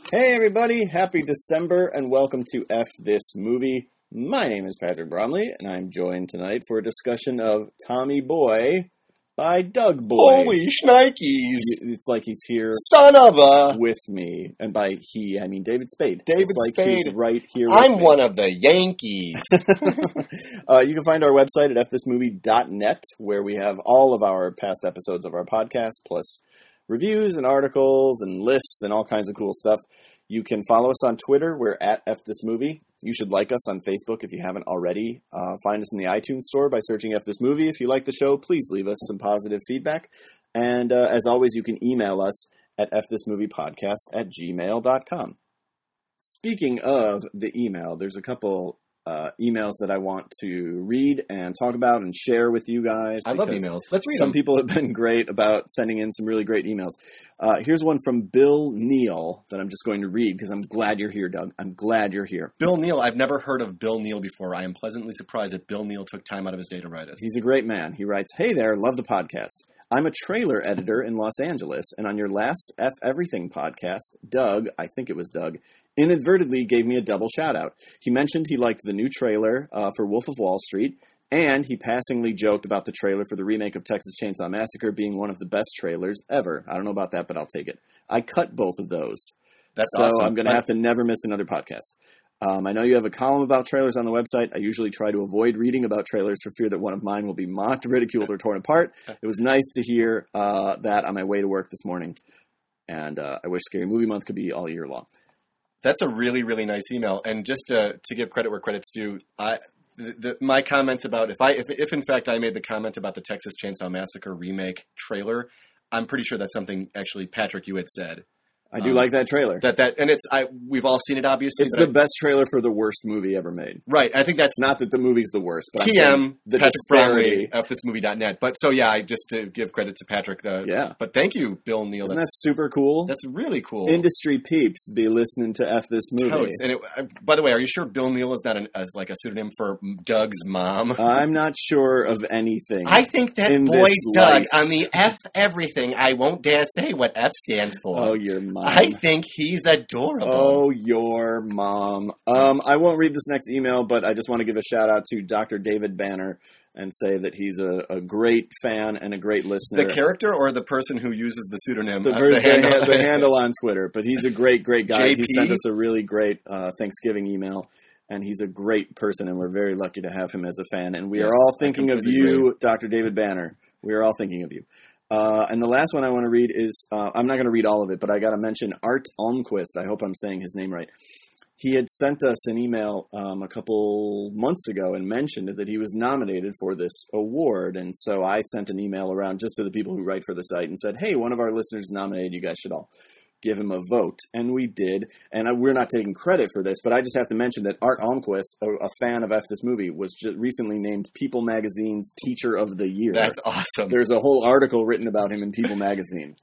Hey everybody, happy December and welcome to F This Movie. My name is Patrick Bromley and I'm joined tonight for a discussion of Tommy Boy by Doug Boy. Holy shnikes! It's like he's here Son of a... with me. And by he, I mean David Spade. David it's like Spade. He's right here with I'm me. one of the Yankees. You can find our website at fthismovie.net where we have all of our past episodes of our podcast, plus reviews and articles and lists and all kinds of cool stuff. You can follow us on Twitter. We're at fthismovie. You should like us on Facebook if you haven't already. Find us in the iTunes store by searching F This Movie. If you like the show, please leave us some positive feedback. And as always, you can email us at fthismoviepodcast@gmail.com. Speaking of the email, there's a couple emails that I want to read and talk about and share with you guys. I love emails. Let's read Some them. people have been great about sending in some really great emails. Here's one from Bill Neal that I'm just going to read because I'm glad you're here, Doug. I'm glad you're here. Bill Neal. I've never heard of Bill Neal before. I am pleasantly surprised that Bill Neal took time out of his day to write us. He's a great man. He writes, "Hey there, love the podcast. I'm a trailer editor in Los Angeles, and on your last F Everything podcast, Doug, I think it was Doug, inadvertently gave me a double shout-out. He mentioned he liked the new trailer for Wolf of Wall Street, and he passingly joked about the trailer for the remake of Texas Chainsaw Massacre being one of the best trailers ever. I don't know about that, but I'll take it. I cut both of those. That's so awesome. I'm going to have to never miss another podcast. I know you have a column about trailers on the website. I usually try to avoid reading about trailers for fear that one of mine will be mocked, ridiculed, or torn apart. It was nice to hear that on my way to work this morning, and I wish Scary Movie Month could be all year long." That's a really, really nice email. And just to give credit where credit's due, my comments about if in fact I made the comment about the Texas Chainsaw Massacre remake trailer, I'm pretty sure that's something actually, Patrick, you had said. I do like that trailer. We've all seen it, obviously. It's the best trailer for the worst movie ever made. Right. I think that's Not that the movie's the worst, but TM, the Patrick disparity. Bromley, fthismovie.net. But so, yeah, just to give credit to Patrick. But thank you, Bill Neal. Isn't that super cool? That's really cool. Industry peeps be listening to F This Movie. Totes. And by the way, are you sure Bill Neal is not as like a pseudonym for Doug's mom? I'm not sure of anything. I think that in boy this Doug life. on the F everything. I won't dare say what F stands for. Oh, your mom. I think he's adorable. Oh, your mom. I won't read this next email, but I just want to give a shout out to Dr. David Banner and say that he's a great fan and a great listener. The character or the person who uses the pseudonym? The handle on Twitter. But he's a great, great guy. JP? He sent us a really great Thanksgiving email, and he's a great person, and we're very lucky to have him as a fan. And we are all thinking of you, Dr. David Banner. We are all thinking of you. And the last one I want to read is, I'm not going to read all of it, but I got to mention Art Almquist. I hope I'm saying his name right. He had sent us an email a couple months ago and mentioned that he was nominated for this award. And so I sent an email around just to the people who write for the site and said, hey, one of our listeners nominated. You guys should all give him a vote. And we did. And we're not taking credit for this, but I just have to mention that Art Almquist, a fan of F This Movie, was just recently named People Magazine's Teacher of the Year. That's awesome. There's a whole article written about him in People Magazine.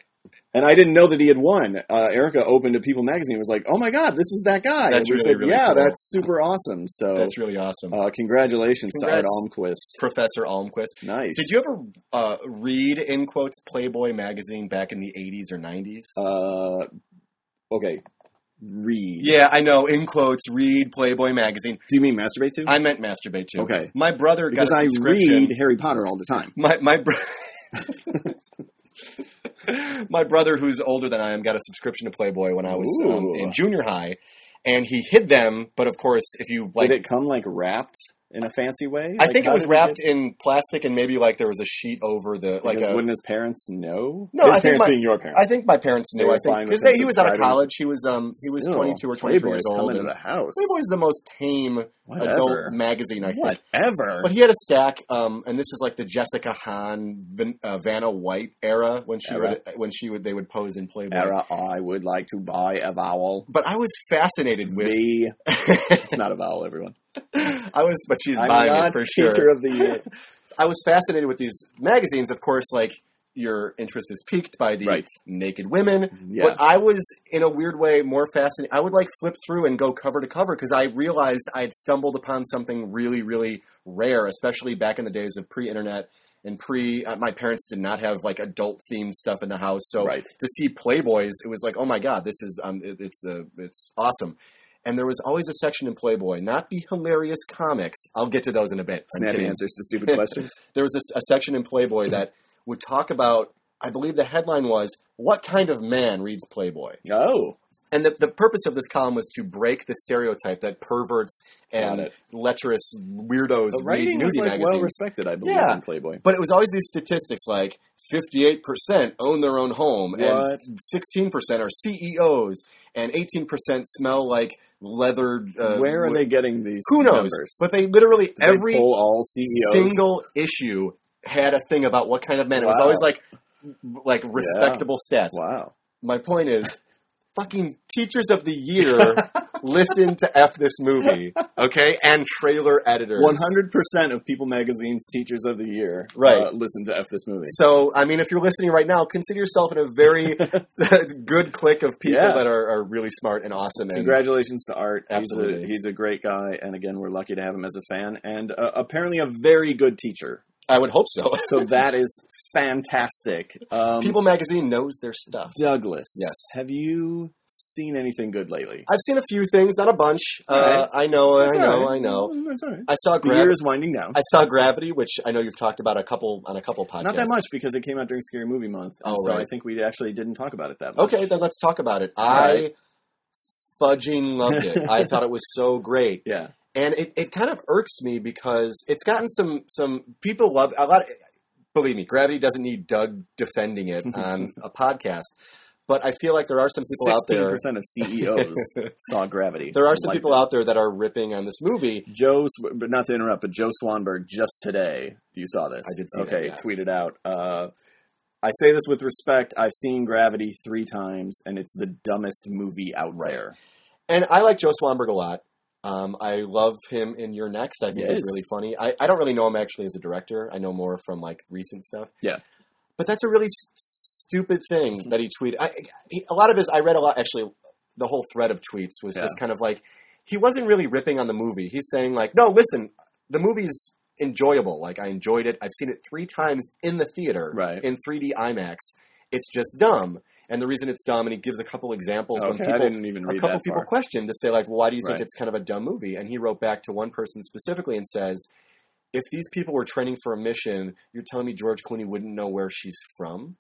And I didn't know that he had won. Erica opened a People Magazine and was like, oh my God, this is that guy. That's and we really, said, really yeah, cool. That's super awesome. So that's really awesome. Congratulations to Art Almquist. Professor Almquist. Nice. Did you ever read, in quotes, Playboy magazine back in the 80s or 90s? Okay. Read. Yeah, I know. In quotes, read Playboy magazine. Do you mean masturbate to? I meant masturbate to. Okay. My brother got a subscription. Because I read Harry Potter all the time. My brother, who's older than I am, got a subscription to Playboy when I was in junior high, and he hid them. But of course, if you did it come wrapped in a fancy way? I think it was wrapped in plastic, and maybe there was a sheet over the wouldn't his parents know? No, his parents being your parents. I think my parents knew. I think because he was out of college. He was 22 or 23 years old. Coming to the house. Playboy's the most tame adult magazine, I think. Whatever. But he had a stack, and this is like the Jessica Hahn, Vanna White era when they would pose in Playboy. Era, I would like to buy a vowel. But I was fascinated with it's not a vowel, everyone. But she's buying it for sure. Teacher of the Year. I was fascinated with these magazines. Of course, your interest is piqued by the naked women. Yes. But I was, in a weird way, more fascinated. I would flip through and go cover to cover because I realized I had stumbled upon something really, really rare, especially back in the days of pre-internet and my parents did not have like adult themed stuff in the house. So Right. to see Playboys, it was like, oh my God, this is, it's awesome. And there was always a section in Playboy, not the hilarious comics. I'll get to those in a bit. Snappy answers to stupid questions. There was a section in Playboy that would talk about, I believe the headline was, "What kind of man reads Playboy?" Oh. And the purpose of this column was to break the stereotype that perverts Got and it. lecherous weirdos The read writing was nudie like magazines. well respected, I believe, Yeah. in Playboy. But it was always these statistics like 58% own their own home, What? and 16% are CEOs, and 18% smell like leathered. Where are they getting these Who knows? numbers? But they literally, Did they every poll all CEOs? single issue had a thing about what kind of man. It was Wow. always like respectable stats. Wow. My point is, fucking Teachers of the Year listen to F this movie, okay? And trailer editors. 100% of People Magazine's Teachers of the Year Right. listen to F this movie. So, I mean, if you're listening right now, consider yourself in a very good clique of people Yeah. that are really smart and awesome. And Congratulations to Art. Absolutely. He's a great guy, and again, we're lucky to have him as a fan, and apparently a very good teacher. I would hope so. So that is fantastic. People Magazine knows their stuff. Douglas, Yes. have you seen anything good lately? I've seen a few things, not a bunch. Right. I know. That's all right. That's all right. I saw The year is winding down. I saw Gravity, which I know you've talked about on a couple podcasts. Not that much, because it came out during Scary Movie Month, and Oh, so right. I think we actually didn't talk about it that much. Okay, then let's talk about it. right. I fudging loved it. I thought it was so great. Yeah. And it kind of irks me because it's gotten some people love a lot. Believe me, Gravity doesn't need Doug defending it on a podcast. But I feel like there are some people out there. 16% of CEOs saw Gravity. There are some Liked people it. out there that are ripping on this movie. But not to interrupt, but Joe Swanberg just today, you saw this? I did see okay, that, yeah. tweeted out. I say this with respect. I've seen Gravity 3 times, and it's the dumbest movie out there. And I like Joe Swanberg a lot. I love him in You're Next. I think Yes. he's really funny. I don't really know him actually as a director. I know more from like recent stuff. Yeah. But that's a really stupid thing that he tweeted. A lot of his, I read a lot, actually, the whole thread of tweets was just kind of like, he wasn't really ripping on the movie. He's saying like, no, listen, the movie's enjoyable. Like, I enjoyed it. I've seen it 3 times in the theater, Right. in 3D IMAX. It's just dumb. And the reason it's dumb, and he gives a couple examples when Okay, people, I didn't even read a couple that people far. question to say like, well, why do you think Right. it's kind of a dumb movie? And he wrote back to one person specifically and says, if these people were training for a mission, you're telling me George Clooney wouldn't know where she's from?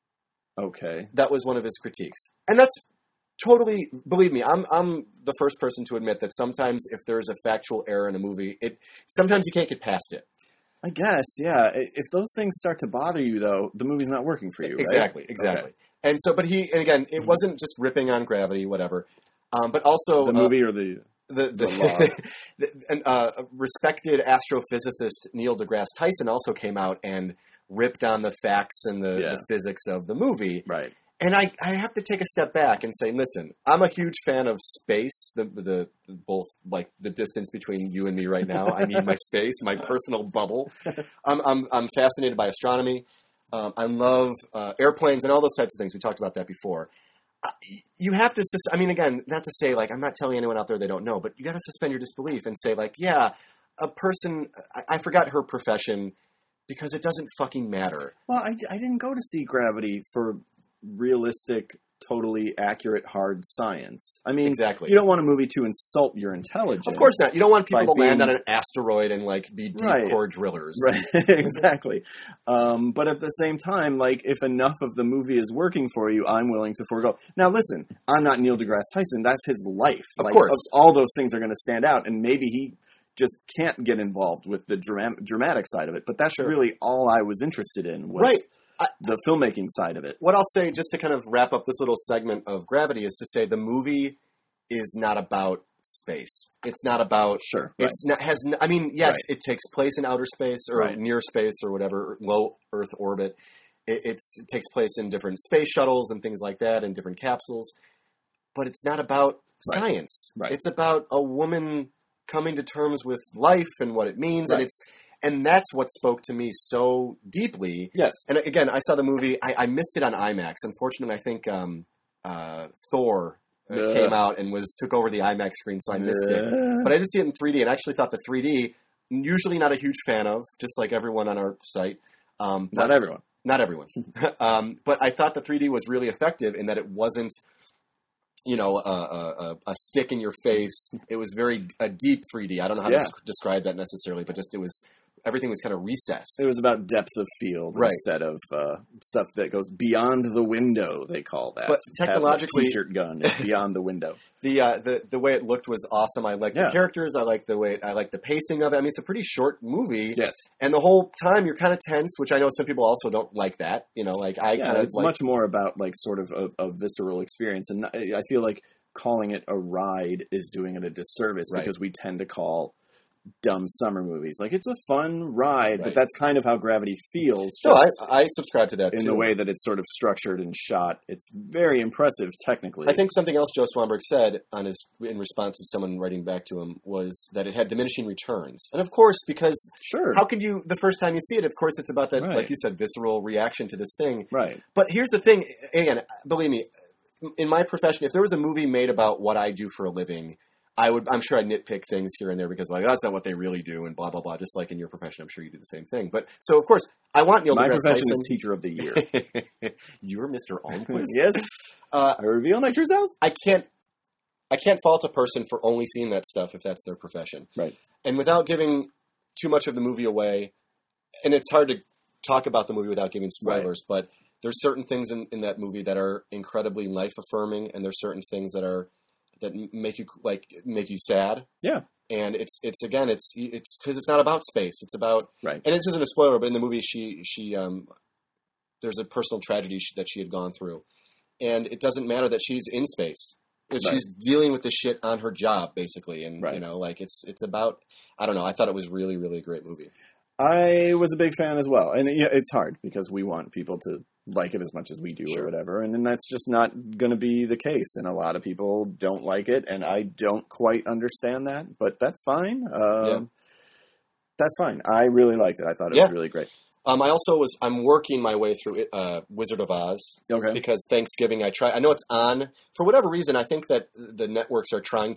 Okay. That was one of his critiques. And that's totally, believe me, I'm the first person to admit that sometimes if there's a factual error in a movie, sometimes you can't get past it. I guess, yeah. If those things start to bother you, though, the movie's not working for you, right? Exactly. Okay. And so, but and again, it wasn't just ripping on Gravity, whatever, but also The movie or the respected astrophysicist Neil deGrasse Tyson also came out and ripped on the facts and the physics of the movie. Right. And I have to take a step back and say, listen, I'm a huge fan of space, the both like the distance between you and me right now. I need my space, my personal bubble. I'm fascinated by astronomy. I love airplanes and all those types of things. We talked about that before. You have to, I mean, again, not to say like, I'm not telling anyone out there they don't know, but you got to suspend your disbelief and say like, yeah, a person, I forgot her profession because it doesn't fucking matter. Well, I didn't go to see Gravity for realistic, totally accurate, hard science. I mean, Exactly. You don't want a movie to insult your intelligence. Of course not. You don't want people By to land being- on an asteroid and like be deep Right. core drillers. Right, exactly. But at the same time, like, if enough of the movie is working for you, I'm willing to forego. Now, listen, I'm not Neil deGrasse Tyson. That's his life. Of Like, course. all those things are going to stand out, and maybe he just can't get involved with the dramatic side of it. But that's really all I was interested in was Right. the filmmaking side of it. What I'll say, just to kind of wrap up this little segment of Gravity, is to say the movie is not about space. It's not about. Sure. It's not. I mean, yes, Right. it takes place in outer space or Right. near space or whatever, low Earth orbit. It takes place in different space shuttles and things like that, and different capsules. But it's not about Right. science. Right. It's about a woman coming to terms with life and what it means, Right. and that's what spoke to me so deeply. Yes. And again, I saw the movie. I missed it on IMAX. Unfortunately, I think Thor came out and took over the IMAX screen, so I missed it. But I did see it in 3D, and I actually thought the 3D, usually not a huge fan of, just like everyone on our site. Not everyone. Not everyone. But I thought the 3D was really effective in that it wasn't, a stick in your face. It was a deep 3D. I don't know how to describe that necessarily, but just everything was kind of recessed. It was about depth of field instead of stuff that goes beyond the window, they call that. But technologically... T-shirt gun is beyond the window. The way it looked was awesome. I liked the characters. I liked the pacing of it. I mean, it's a pretty short movie. Yes. And the whole time you're kind of tense, which I know some people also don't like that. It's much more about sort of a visceral experience. And I feel like calling it a ride is doing it a disservice because we tend to call dumb summer movies. It's a fun ride, but that's kind of how Gravity feels. I subscribe to that, in the way that it's sort of structured and shot. It's very impressive technically. I think something else Joe Swanberg said in response to someone writing back to him was that it had diminishing returns. And of course, because how could you, the first time you see it, of course it's about that, like you said, visceral reaction to this thing. Right. But here's the thing, again, believe me, in my profession, if there was a movie made about what I do for a living, I'm sure I'd nitpick things here and there because that's not what they really do and blah, blah, blah. Just like in your profession, I'm sure you do the same thing. But so, of course, I want Neil deGrasse Tyson. My profession is Teacher of the Year. You're Mr. Almquist? Yes. I reveal my true self. I can't fault a person for only seeing that stuff if that's their profession. Right. And without giving too much of the movie away, and it's hard to talk about the movie without giving spoilers, but there's certain things in that movie that are incredibly life-affirming, and there's certain things that make you sad. Yeah. And it's because it's not about space. It's about, and this isn't a spoiler, but in the movie, she there's a personal tragedy that she had gone through, and it doesn't matter that she's in space. She's dealing with this shit on her job, basically. And, it's about, I don't know. I thought it was really, really a great movie. I was a big fan as well. And it's hard because we want people to like it as much as we do or whatever. And then that's just not going to be the case. And a lot of people don't like it. And I don't quite understand that, but that's fine. That's fine. I really liked it. I thought it was really great. I'm working my way through Wizard of Oz. Okay. Because Thanksgiving, I know it's on. For whatever reason, I think that the networks are trying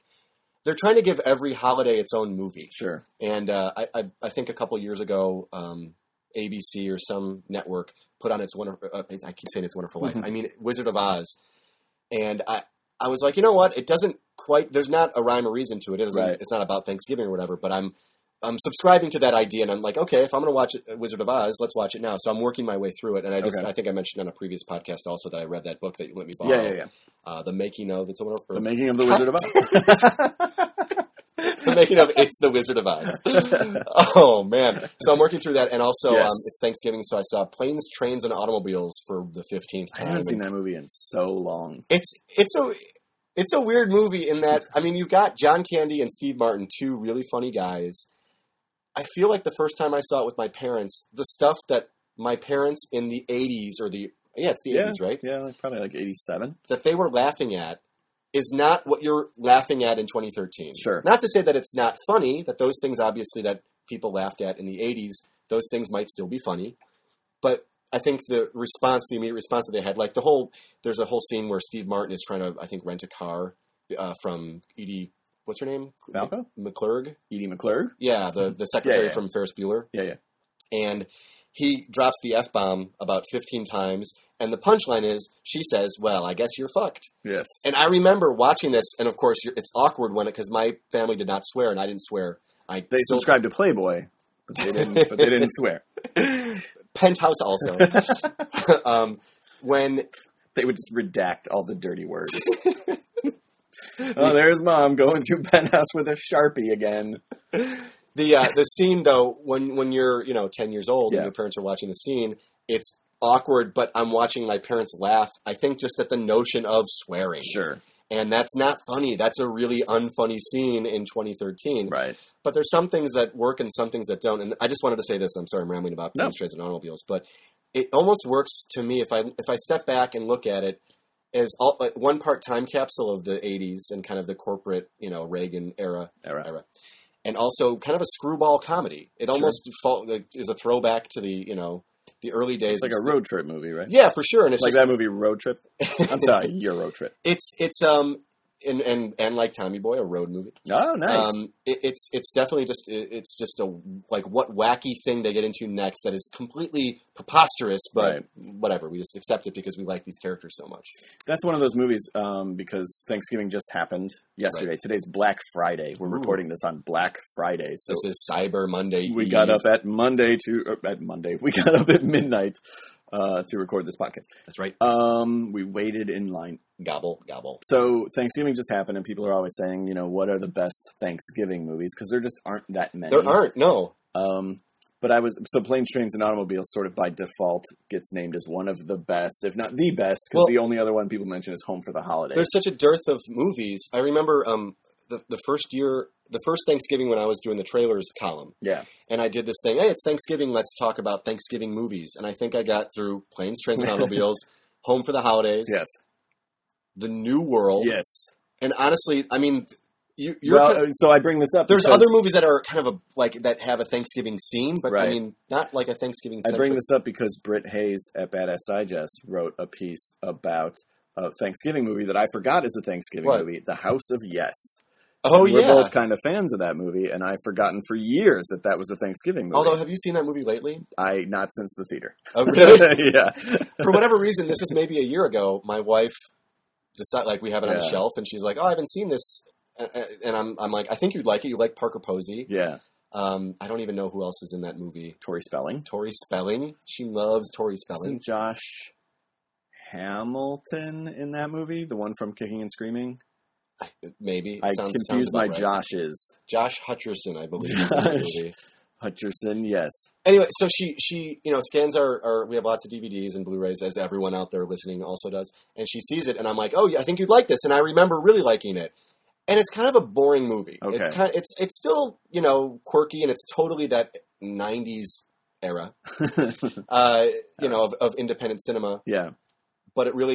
to give every holiday its own movie. Sure. And I think a couple years ago, ABC or some network put on I keep saying It's a Wonderful Life. I mean, Wizard of Oz. And I was like, you know what? It doesn't quite, there's not a rhyme or reason to it. It's not about Thanksgiving or whatever, but I'm subscribing to that idea, and I'm like, okay, if I'm going to watch Wizard of Oz, let's watch it now. So I'm working my way through it, and I think I mentioned on a previous podcast also that I read that book that you let me borrow. Yeah. The Making of It's a Wonderful... The Making of the Wizard of Oz. The Making of It's the Wizard of Oz. Oh, man. So I'm working through that, and also it's Thanksgiving, so I saw Planes, Trains, and Automobiles for the 15th time. I haven't seen that movie in so long. It's a weird movie in that, I mean, you've got John Candy and Steve Martin, two really funny guys. I feel like the first time I saw it with my parents, the stuff that my parents in the 80s it's the 80s, right? Yeah, probably like 87. That they were laughing at is not what you're laughing at in 2013. Sure. Not to say that it's not funny, that those things obviously that people laughed at in the 80s, those things might still be funny. But I think the immediate response that they had, there's a whole scene where Steve Martin is trying to, I think, rent a car from Edie... What's her name? Falco? McClurg? Edie McClurg? Yeah, the secretary from Ferris Bueller. Yeah. And he drops the F-bomb about 15 times, and the punchline is, she says, well, I guess you're fucked. Yes. And I remember watching this, and of course, it's awkward because my family did not swear, and I didn't swear. They subscribed to Playboy, but they didn't swear. Penthouse also. When... They would just redact all the dirty words. Oh, there's Mom going through Penthouse with a Sharpie again. The scene, though, when you're 10 years old and your parents are watching the scene, it's awkward, but I'm watching my parents laugh. I think just at the notion of swearing. Sure. And that's not funny. That's a really unfunny scene in 2013. Right. But there's some things that work and some things that don't. And I just wanted to say this. I'm sorry I'm rambling about planes, trains, and automobiles. But it almost works to me if I step back and look at it as one part time capsule of the 80s and kind of the corporate, Reagan era. And also kind of a screwball comedy. It almost is a throwback to the early days. It's like a road trip movie, right? Yeah, for sure. And it's like that movie Road Trip. I'm sorry, your Road Trip. It's and like Tommy Boy, a road movie. Oh, nice. It's definitely just a what wacky thing they get into next that is completely preposterous, but whatever. We just accept it because we like these characters so much. That's one of those movies because Thanksgiving just happened yesterday. Right. Today's Black Friday. We're recording this on Black Friday. So this is Cyber Monday. We got up at We got up at midnight to record this podcast. That's right. We waited in line. Gobble, gobble. So Thanksgiving just happened, and people are always saying, what are the best Thanksgiving movies? Because there just aren't that many. There aren't, no. But Planes, Trains, and Automobiles sort of by default gets named as one of the best, if not the best, because the only other one people mention is Home for the Holidays. There's such a dearth of movies. I remember the first Thanksgiving when I was doing the trailers column. Yeah. And I did this thing, hey, it's Thanksgiving, let's talk about Thanksgiving movies. And I think I got through Planes, Trains, and Automobiles, Home for the Holidays. Yes. The New World. Yes. And honestly, I mean, so I bring this up. There's other movies that are kind of that have a Thanksgiving scene, but I mean, not like a Thanksgiving. I bring this up because Britt Hayes at Badass Digest wrote a piece about a Thanksgiving movie that I forgot is a Thanksgiving movie, The House of Yes. Oh, We're both kind of fans of that movie, and I've forgotten for years that was a Thanksgiving movie. Although, have you seen that movie lately? Not since the theater. Oh, really? Yeah. For whatever reason, this is maybe a year ago, my wife decided, we have it on the shelf, and she's like, oh, I haven't seen this. And I'm like, I think you'd like it. You like Parker Posey. Yeah. I don't even know who else is in that movie. Tori Spelling. She loves Tori Spelling. Isn't Josh Hamilton in that movie? The one from Kicking and Screaming? Maybe. I confused my Joshes. Josh Hutcherson, I believe. Is in the movie. Hutcherson, yes. Anyway, so she scans our we have lots of DVDs and Blu-rays, as everyone out there listening also does, and she sees it, and I'm like, oh, yeah, I think you'd like this, and I remember really liking it. And it's kind of a boring movie. Okay. It's still, quirky, and it's totally that 90s era, of independent cinema. Yeah. But it really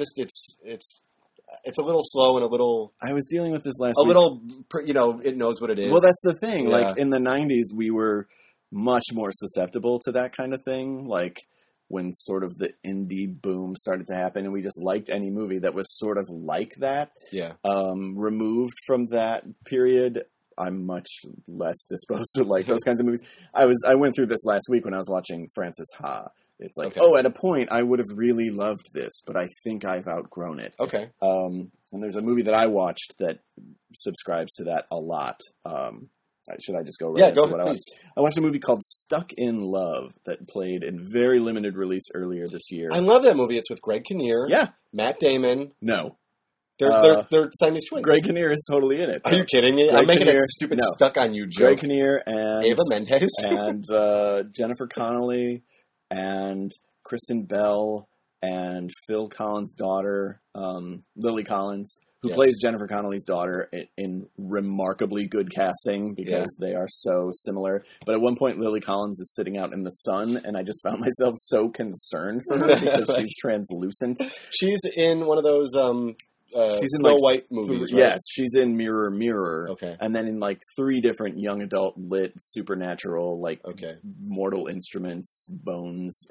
it's a little slow and a little... I was dealing with this last week. A little, it knows what it is. Well, that's the thing. Yeah. Like, in the 90s, we were much more susceptible to that kind of thing. Like, when sort of the indie boom started to happen, and we just liked any movie that was sort of like that. Yeah. Removed from that period, I'm much less disposed to like those kinds of movies. I went through this last week when I was watching Frances Ha. It's like, at a point, I would have really loved this, but I think I've outgrown it. Okay. And there's a movie that I watched that subscribes to that a lot. Should I just go right into what I watched? I watched a movie called Stuck in Love that played in very limited release earlier this year. I love that movie. It's with Greg Kinnear. Yeah. Matt Damon. No. They're Siamese twins. Greg Kinnear is totally in it. Are you kidding me? I'm making a stupid Stuck on You joke. Greg Kinnear and... Eva Mendes. and Jennifer Connelly and Kristen Bell and Phil Collins' daughter, Lily Collins, who plays Jennifer Connelly's daughter in remarkably good casting because they are so similar. But at one point, Lily Collins is sitting out in the sun, and I just found myself so concerned for her because she's translucent. She's in one of those she's in Snow White movies, right? Yes, she's in Mirror, Mirror. Okay. And then in 3 different young adult lit supernatural, Mortal Instruments, Bones.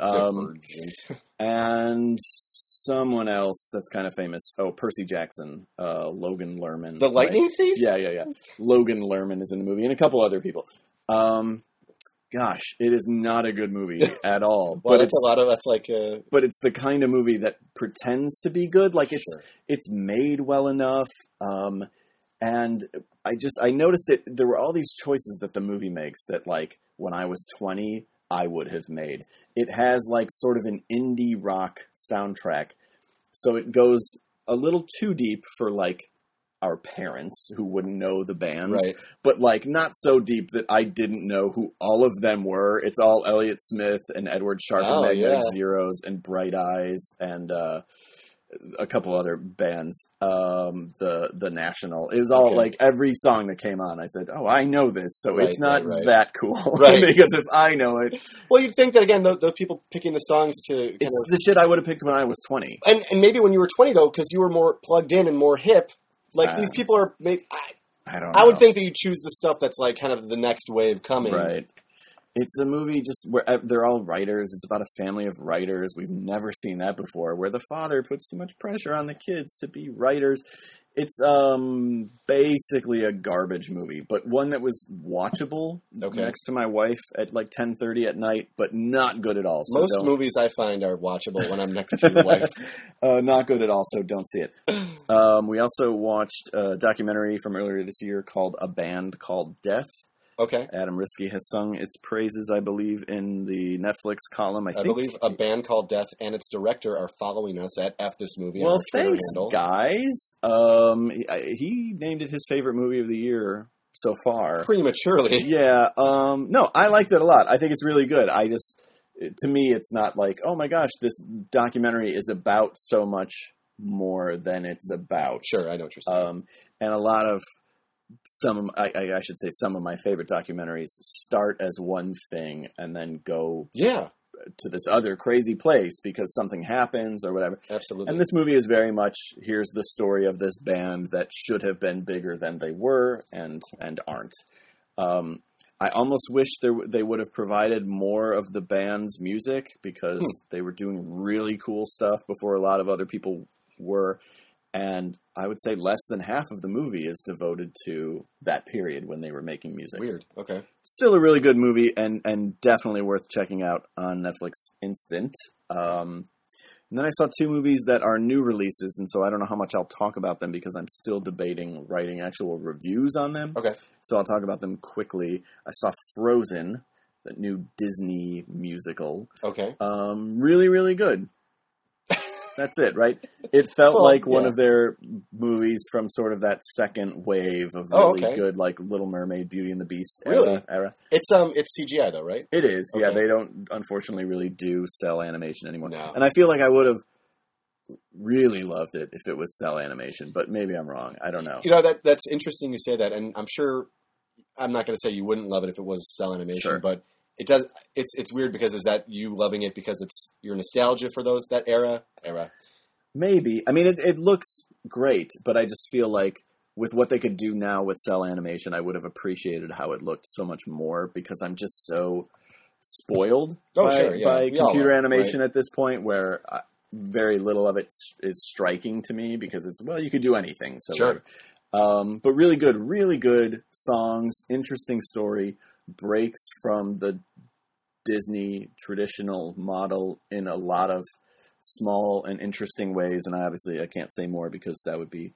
And someone else that's kind of famous. Oh, Percy Jackson, Logan Lerman. The Lightning Thief? Yeah. Logan Lerman is in the movie, and a couple other people. Gosh, it is not a good movie at all. Well, but But it's the kind of movie that pretends to be good. Like it's made well enough. And I noticed it. There were all these choices that the movie makes that, when I was 20, I would have made. It has sort of an indie rock soundtrack, so it goes a little too deep for our parents who wouldn't know the bands, right? But not so deep that I didn't know who all of them were. It's all Elliott Smith and Edward Sharpe and Magnetic Zeros and Bright Eyes and a couple other bands. The National. It was all every song that came on. I said, "Oh, I know this," so it's not that cool, right? Because if I know it, well, you'd think that again. Those people picking the songs it's the shit I would have picked when I was 20, and maybe when you were 20 though, because you were more plugged in and more hip. These people are. I don't know. I would think that you choose the stuff that's kind of the next wave coming, right? It's a movie just where they're all writers. It's about a family of writers. We've never seen that before, where the father puts too much pressure on the kids to be writers. It's basically a garbage movie, but one that was watchable next to my wife at like 10:30 at night, but not good at all. So most movies I find are watchable when I'm next to your wife. Not good at all, so don't see it. We also watched a documentary from earlier this year called A Band Called Death. Okay. Adam Risky has sung its praises, I believe, in the Netflix column. I think believe A Band Called Death and its director are following us at F This Movie. Well, on our Twitter thanks, handle. guys. He named it his favorite movie of the year so far. Prematurely. Yeah. No, I liked it a lot. I think it's really good. To me, it's not like, oh my gosh, this documentary is about so much more than it's about. Sure, I know what you're saying. And a lot of I should say some of my favorite documentaries start as one thing and then go to this other crazy place because something happens or whatever. Absolutely. And this movie is very much, here's the story of this band that should have been bigger than they were and aren't. I almost wish they would have provided more of the band's music because they were doing really cool stuff before a lot of other people were. And I would say less than half of the movie is devoted to that period when they were making music. Weird. Okay. Still a really good movie and definitely worth checking out on Netflix Instant. And then I saw 2 movies that are new releases, and so I don't know how much I'll talk about them because I'm still debating writing actual reviews on them. Okay. So I'll talk about them quickly. I saw Frozen, the new Disney musical. Okay. Really, really good. That's it, right? It felt like one of their movies from sort of that second wave of really good, like Little Mermaid, Beauty and the Beast era. It's CGI though, right? It is. Okay. Yeah, they don't unfortunately really do cell animation anymore. No. And I feel like I would have really loved it if it was cell animation, but maybe I'm wrong. I don't know. You know, that's interesting you say that, and I'm sure I'm not going to say you wouldn't love it if it was cell animation, but it does. It's weird because is that you loving it because it's your nostalgia for that era? Maybe. I mean, it looks great, but I just feel like with what they could do now with cell animation, I would have appreciated how it looked so much more because I'm just so spoiled by computer animation at this point where very little of it is striking to me because it's, well, you could do anything. So sure. But really good songs, interesting story, breaks from the Disney traditional model in a lot of small and interesting ways. And I can't say more because that would be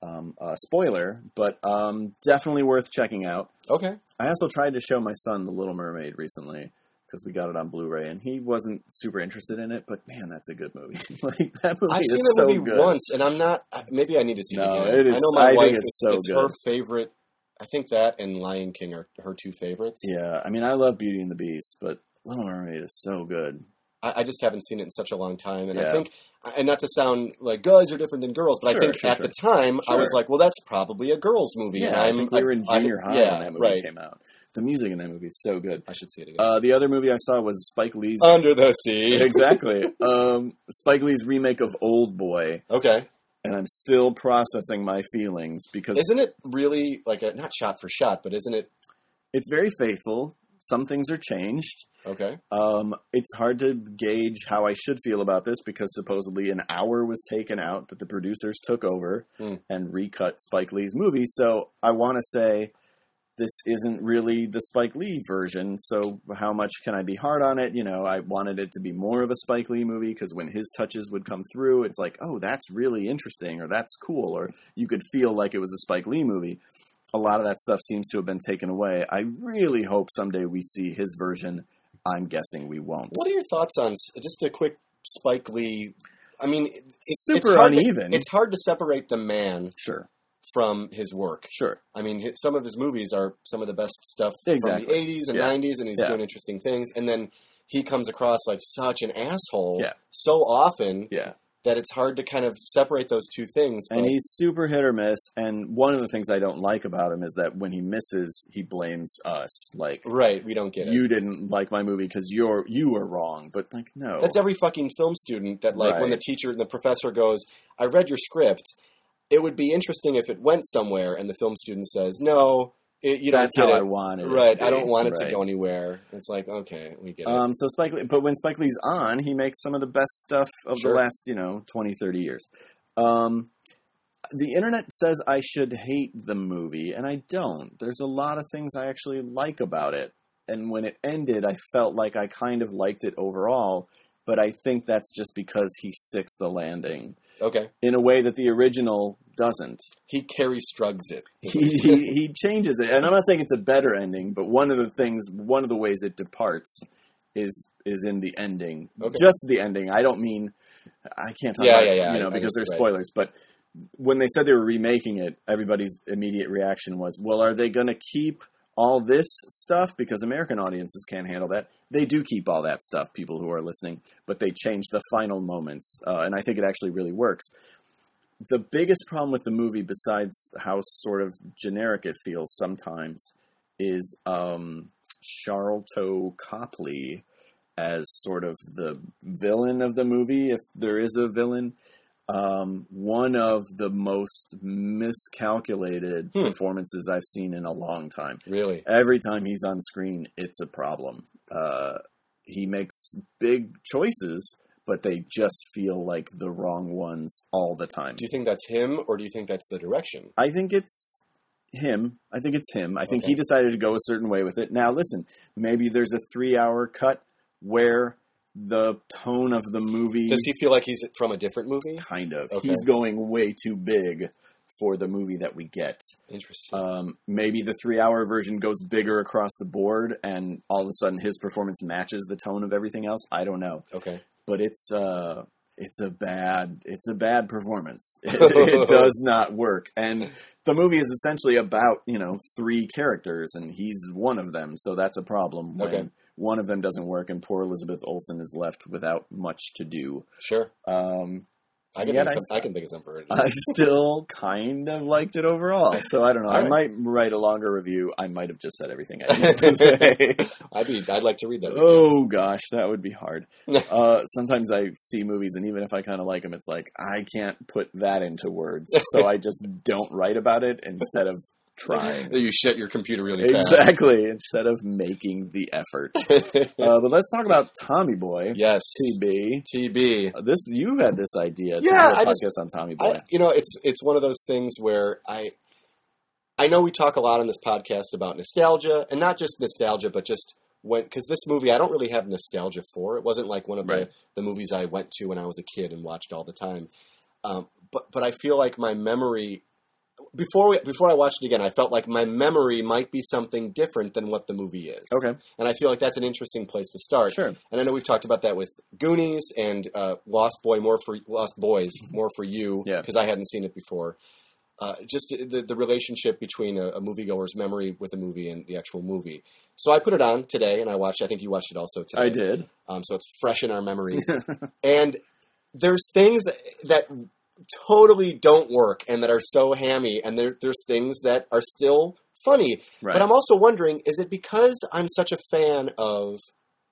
a spoiler, but definitely worth checking out. Okay. I also tried to show my son The Little Mermaid recently because we got it on Blu-ray, and he wasn't super interested in it. But man, that's a good movie. Like that movie I've is seen that so movie good. once, and I'm not. Maybe I need to see it again. It is. I know my wife. Think it's so good. Her favorite. I think that and Lion King are her 2 favorites. Yeah, I mean, I love Beauty and the Beast, but Little Mermaid is so good. I just haven't seen it in such a long time, and I think, and not to sound like guys are different than girls, but I think at the time I was like, well, that's probably a girls' movie. Yeah, and I think we were in junior high when that movie came out. The music in that movie is so good. I should see it again. The other movie I saw was Spike Lee's Under the Sea. Exactly. Spike Lee's remake of Old Boy. Okay. And I'm still processing my feelings because isn't it really like not shot for shot, but isn't it? It's very faithful. Some things are changed. Okay. It's hard to gauge how I should feel about this because supposedly an hour was taken out that the producers took over and recut Spike Lee's movie. So I want to say this isn't really the Spike Lee version. So how much can I be hard on it? You know, I wanted it to be more of a Spike Lee movie because when his touches would come through, it's like, oh, that's really interesting or that's cool. Or you could feel like it was a Spike Lee movie. A lot of that stuff seems to have been taken away. I really hope someday we see his version. I'm guessing we won't. What are your thoughts on just a quick Spike Lee? I mean, it's uneven. It's hard to separate the man from his work. Sure. I mean, some of his movies are some of the best stuff from the 80s and 90s, and he's doing interesting things. And then he comes across like such an asshole so often that it's hard to kind of separate those two things. And he's super hit or miss. And one of the things I don't like about him is that when he misses, he blames us. Like, right, we don't get it. You didn't like my movie because you were wrong. But like, no. That's every fucking film student that like when the teacher and the professor goes, I read your script. It would be interesting if it went somewhere and the film student says, no, That's how I wanted it. Right. I don't want it to go anywhere. It's like, okay, we get it. So Spike Lee, but when Spike Lee's on, he makes some of the best stuff of the last, 20, 30 years. The internet says I should hate the movie, and I don't. There's a lot of things I actually like about it. And when it ended, I felt like I kind of liked it overall, but I think that's just because he sticks the landing. Okay. In a way that the original doesn't. He Carrie Struggs it. He changes it. And I'm not saying it's a better ending, but one of the ways it departs is in the ending. Okay. Just the ending. I don't mean, I can't talk about it, because there's spoilers, but when they said they were remaking it, everybody's immediate reaction was, well, are they going to keep all this stuff? Because American audiences can't handle that. They do keep all that stuff, people who are listening, but they change the final moments, and I think it actually really works. The biggest problem with the movie, besides how sort of generic it feels sometimes, is Sharlto Copley as sort of the villain of the movie, if there is a villain. One of the most miscalculated performances I've seen in a long time. Really? Every time he's on screen, it's a problem. He makes big choices, but they just feel like the wrong ones all the time. Do you think that's him, or do you think that's the direction? I think it's him. I think he decided to go a certain way with it. Now, listen, maybe there's a 3-hour cut where the tone of the movie... Does he feel like he's from a different movie? Kind of. Okay. He's going way too big for the movie that we get. Interesting. Maybe the 3-hour version goes bigger across the board, and all of a sudden his performance matches the tone of everything else. I don't know. Okay. But it's a bad performance. It does not work. And the movie is essentially about, 3 characters, and he's one of them, so that's a problem when one of them doesn't work, and poor Elizabeth Olsen is left without much to do. Sure. I can think of some for it. I still kind of liked it overall, so I don't know. I might write a longer review. I might have just said everything I needed to say. I'd like to read that. Oh gosh, that would be hard. Sometimes I see movies, and even if I kind of like them, it's like I can't put that into words, so I just don't write about it instead of trying. You shut your computer really fast. Exactly, instead of making the effort. But let's talk about Tommy Boy. Yes. TB. You had this idea to do a podcast on Tommy Boy. It's one of those things where I know we talk a lot on this podcast about nostalgia, and not just nostalgia, but just because this movie I don't really have nostalgia for. It wasn't like one of the movies I went to when I was a kid and watched all the time. But I feel like my memory... Before I watched it again, I felt like my memory might be something different than what the movie is. Okay. And I feel like that's an interesting place to start. Sure. And I know we've talked about that with Goonies and Lost Boys, more for you, because I hadn't seen it before. Just the relationship between a moviegoer's memory with the movie and the actual movie. So I put it on today, and I watched. I think you watched it also today. I did. So it's fresh in our memories. And there's things that totally don't work and that are so hammy, and there's things that are still funny. Right. But I'm also wondering, is it because I'm such a fan of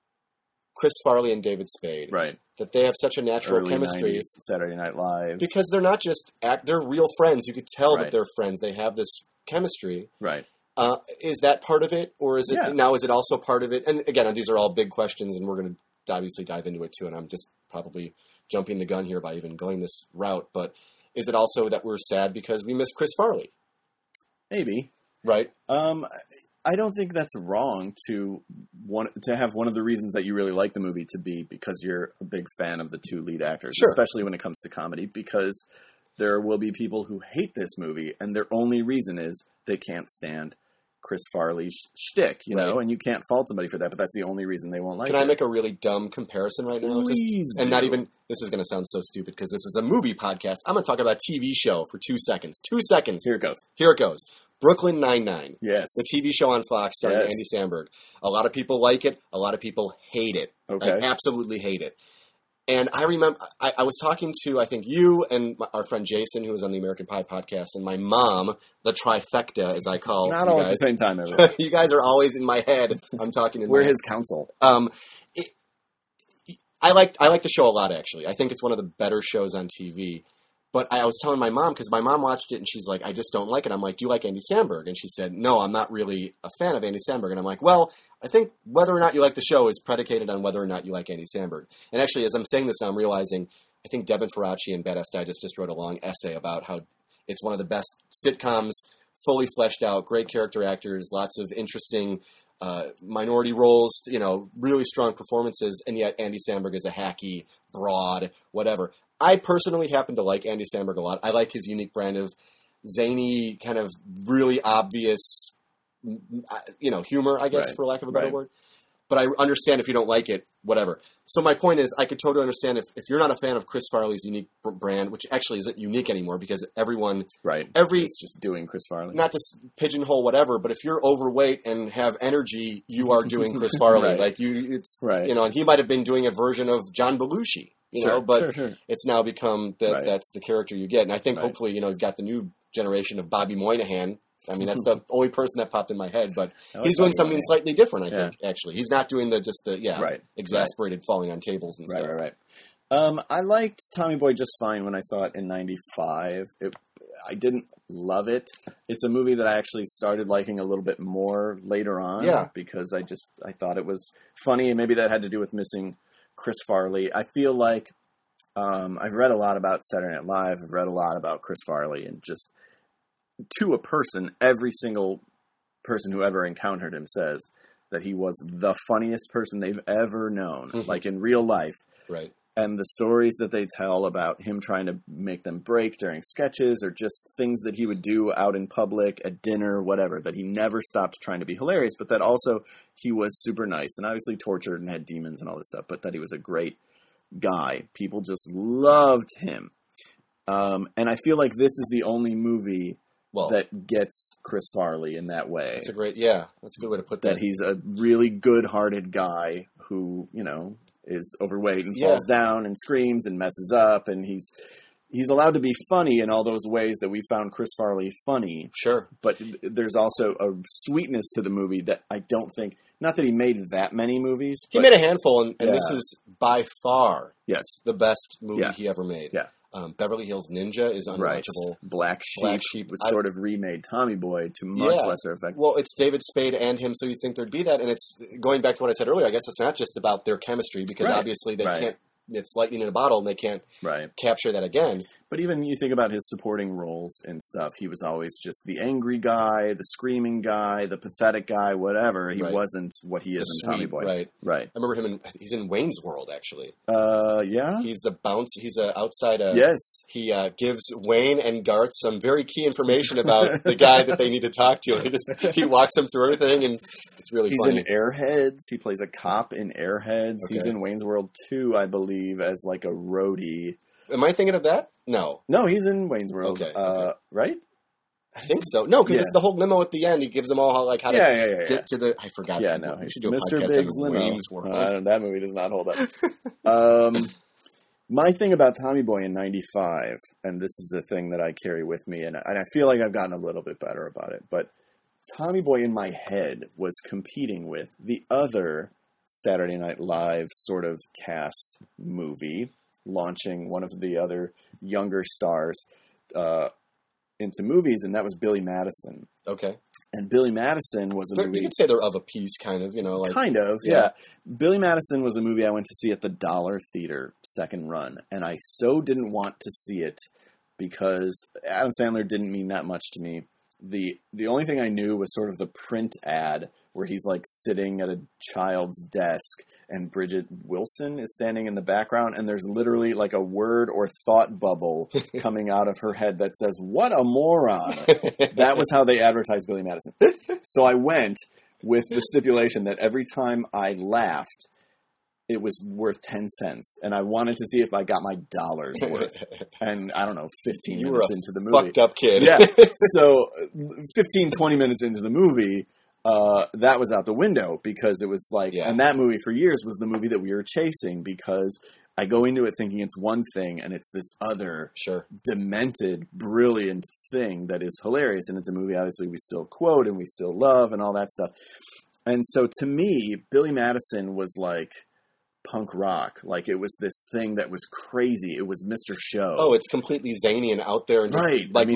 Chris Farley and David Spade, that they have such a natural chemistry? 90s Saturday Night Live. Because they're not just they're real friends. You could tell that they're friends. They have this chemistry. Right. Is that part of it, or is it now? Is it also part of it? And again, these are all big questions, and we're going to obviously dive into it too. And I'm just probably jumping the gun here by even going this route, but is it also that we're sad because we miss Chris Farley? Maybe. Right. I don't think that's wrong to have one of the reasons that you really like the movie to be because you're a big fan of the 2 lead actors, especially when it comes to comedy, because there will be people who hate this movie and their only reason is they can't stand Chris Farley's shtick, and you can't fault somebody for that, but that's the only reason they won't like it. Can I make a really dumb comparison right now? Please and not even, this is going to sound so stupid because this is a movie podcast. I'm going to talk about a TV show for 2 seconds. 2 seconds. Here it goes. Brooklyn Nine-Nine. Yes. The TV show on Fox starring Andy Samberg. A lot of people like it. A lot of people hate it. Okay. Like, absolutely hate it. And I remember, I was talking to, I think, you and our friend Jason, who was on the American Pie podcast, and my mom, the trifecta, as I call Not all guys. at the same time, everyone. You guys are always in my head. I'm talking in We're my his counsel. I like the show a lot, actually. I think it's one of the better shows on TV. But I was telling my mom, because my mom watched it, and she's like, I just don't like it. I'm like, do you like Andy Samberg? And she said, no, I'm not really a fan of Andy Samberg. And I'm like, well, I think whether or not you like the show is predicated on whether or not you like Andy Samberg. And actually, as I'm saying this now, I'm realizing, I think Devin Faraci in Badass Digest just wrote a long essay about how it's one of the best sitcoms, fully fleshed out, great character actors, lots of interesting minority roles, really strong performances, and yet Andy Samberg is a hacky, broad, whatever. I personally happen to like Andy Samberg a lot. I like his unique brand of zany, kind of really obvious, humor, I guess, Right. for lack of a better Right. word. But I understand if you don't like it, whatever. So my point is, I could totally understand if you're not a fan of Chris Farley's unique brand, which actually isn't unique anymore because everyone, Right. every, It's just doing Chris Farley. not to pigeonhole whatever, but if you're overweight and have energy, you are doing Chris Farley. Right. Like it's, Right. and he might have been doing a version of John Belushi, but Sure. it's now become that Right. that's the character you get. And I think Right. hopefully, you've got the new generation of Bobby Moynihan. I mean, that's the only person that popped in my head, but I like he's doing Bobby something Moynihan. slightly different, I Yeah. think, actually. He's not doing Right. exasperated falling on tables and stuff. Right. I liked Tommy Boy just fine when I saw it in 95. I didn't love it. It's a movie that I actually started liking a little bit more later on. Yeah. Because I thought it was funny, and maybe that had to do with missing Chris Farley. I feel like I've read a lot about Saturday Night Live. I've read a lot about Chris Farley, and just to a person, every single person who ever encountered him says that he was the funniest person they've ever known, like in real life. Right. And the stories that they tell about him trying to make them break during sketches, or just things that he would do out in public, at dinner, whatever, that he never stopped trying to be hilarious, but that also he was super nice and obviously tortured and had demons and all this stuff, but that he was a great guy. People just loved him. And I feel like this is the only movie that gets Chris Farley in that way. That's a good way to put that. That he's a really good-hearted guy who, is overweight and falls down and screams and messes up, and he's allowed to be funny in all those ways that we found Chris Farley funny. Sure. But there's also a sweetness to the movie that I don't think, not that he made that many movies. He made a handful, and this is by far the best movie he ever made. Yeah. Beverly Hills Ninja is unwatchable. Right. Black Sheep, which sort of remade Tommy Boy to much lesser effect. Well, it's David Spade and him, so you think there'd be that. And it's going back to what I said earlier, I guess it's not just about their chemistry, because obviously they can't, it's lightning in a bottle, and they can't capture that again. But even you think about his supporting roles and stuff, he was always just the angry guy, the screaming guy, the pathetic guy, whatever. He wasn't what he is in Tommy Boy. Right. I remember him he's in Wayne's World, actually. Yeah. He's the he's outside. Yes. He gives Wayne and Garth some very key information about the guy that they need to talk to. He walks them through everything, and it's really funny. He's in Airheads. He plays a cop in Airheads. Okay. He's in Wayne's World 2, I believe, as like a roadie. Am I thinking of that? No, he's in Wayne's World. Okay. Right? I think so. No, because it's the whole limo at the end. He gives them all how to get to the. I forgot. Yeah, no, he's Mr. Big's limo. That movie does not hold up. My thing about Tommy Boy in 95, and this is a thing that I carry with me, and I feel like I've gotten a little bit better about it, but Tommy Boy in my head was competing with the other Saturday Night Live sort of cast movie, launching one of the other younger stars into movies, and that was Billy Madison. Okay. And Billy Madison was a movie... You could say they're of a piece, kind of, Kind of, yeah. Billy Madison was a movie I went to see at the Dollar Theater second run, and I so didn't want to see it because Adam Sandler didn't mean that much to me. The only thing I knew was sort of the print ad where he's like sitting at a child's desk and Bridget Wilson is standing in the background, and there's literally like a word or thought bubble coming out of her head that says, "What a moron." That was how they advertised Billy Madison. So I went with the stipulation that every time I laughed, it was worth 10 cents, and I wanted to see if I got my dollar's worth. And I don't know, 15 minutes into the movie. Fucked up kid. Yeah. So 15, 20 minutes into the movie, that was out the window, because it was like, and that movie for years was the movie that we were chasing, because I go into it thinking it's one thing and it's this other demented, brilliant thing that is hilarious. And it's a movie obviously we still quote and we still love and all that stuff. And so to me, Billy Madison was like punk rock. Like, it was this thing that was crazy. It was Mr. Show. Oh, it's completely zany and out there. And just, right. Like,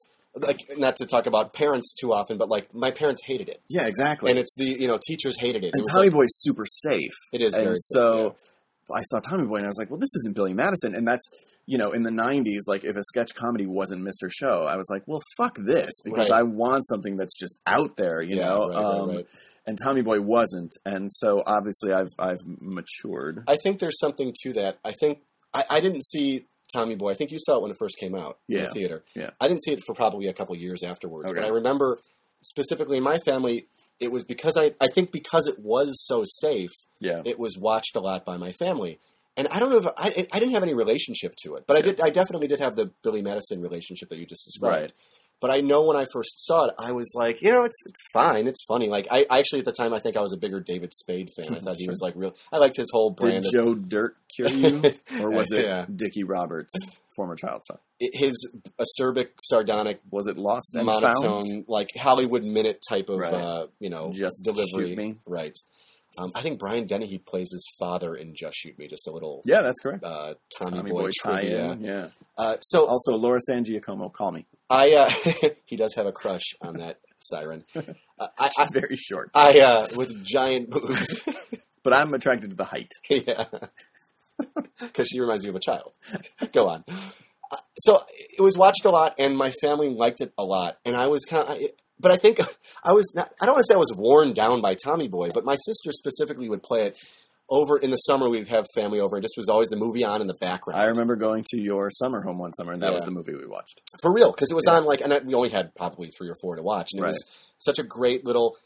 not to talk about parents too often, but, like, my parents hated it. Yeah, exactly. And it's teachers hated it. And Tommy Boy's super safe. It is very safe. So I saw Tommy Boy and I was like, well, this isn't Billy Madison. And that's, in the 90s, like, if a sketch comedy wasn't Mr. Show, I was like, well, fuck this, because I want something that's just out there, you know? Right. And Tommy Boy wasn't. And so, obviously, I've matured. I think there's something to that. I think, I didn't see Tommy Boy. I think you saw it when it first came out in the theater. Yeah. I didn't see it for probably a couple years afterwards. Okay. But I remember, specifically in my family, it was because I think because it was so safe, it was watched a lot by my family. And I don't know if I didn't have any relationship to it, but I definitely did have the Billy Madison relationship that you just described. Right. But I know when I first saw it, I was like, it's fine, it's funny. Like I actually at the time, I think I was a bigger David Spade fan. I thought he was like real. I liked his whole brand. Did Joe Dirt cure you, or was it Dickie Roberts, former child star? His acerbic, sardonic, was it Lost and monotone, Found? like Hollywood Minute type of just delivery. Shoot Me. Right. I think Brian Dennehy plays his father in Just Shoot Me. Just a little. Yeah, that's correct. Tommy Boy trivia. Yeah. So also Laura San Giacomo, call me. He does have a crush on that siren. She's very short. With giant boobs. But I'm attracted to the height. Yeah. Because she reminds me of a child. Go on. So it was watched a lot, and my family liked it a lot, and I was kind of. But I think I was not, I don't want to say I was worn down by Tommy Boy, but my sister specifically would play it over in the summer. We'd have family over, and just was always the movie on in the background. I remember going to your summer home one summer, and that was the movie we watched. For real, because it was on we only had probably 3 or 4 to watch, and it was such a great little,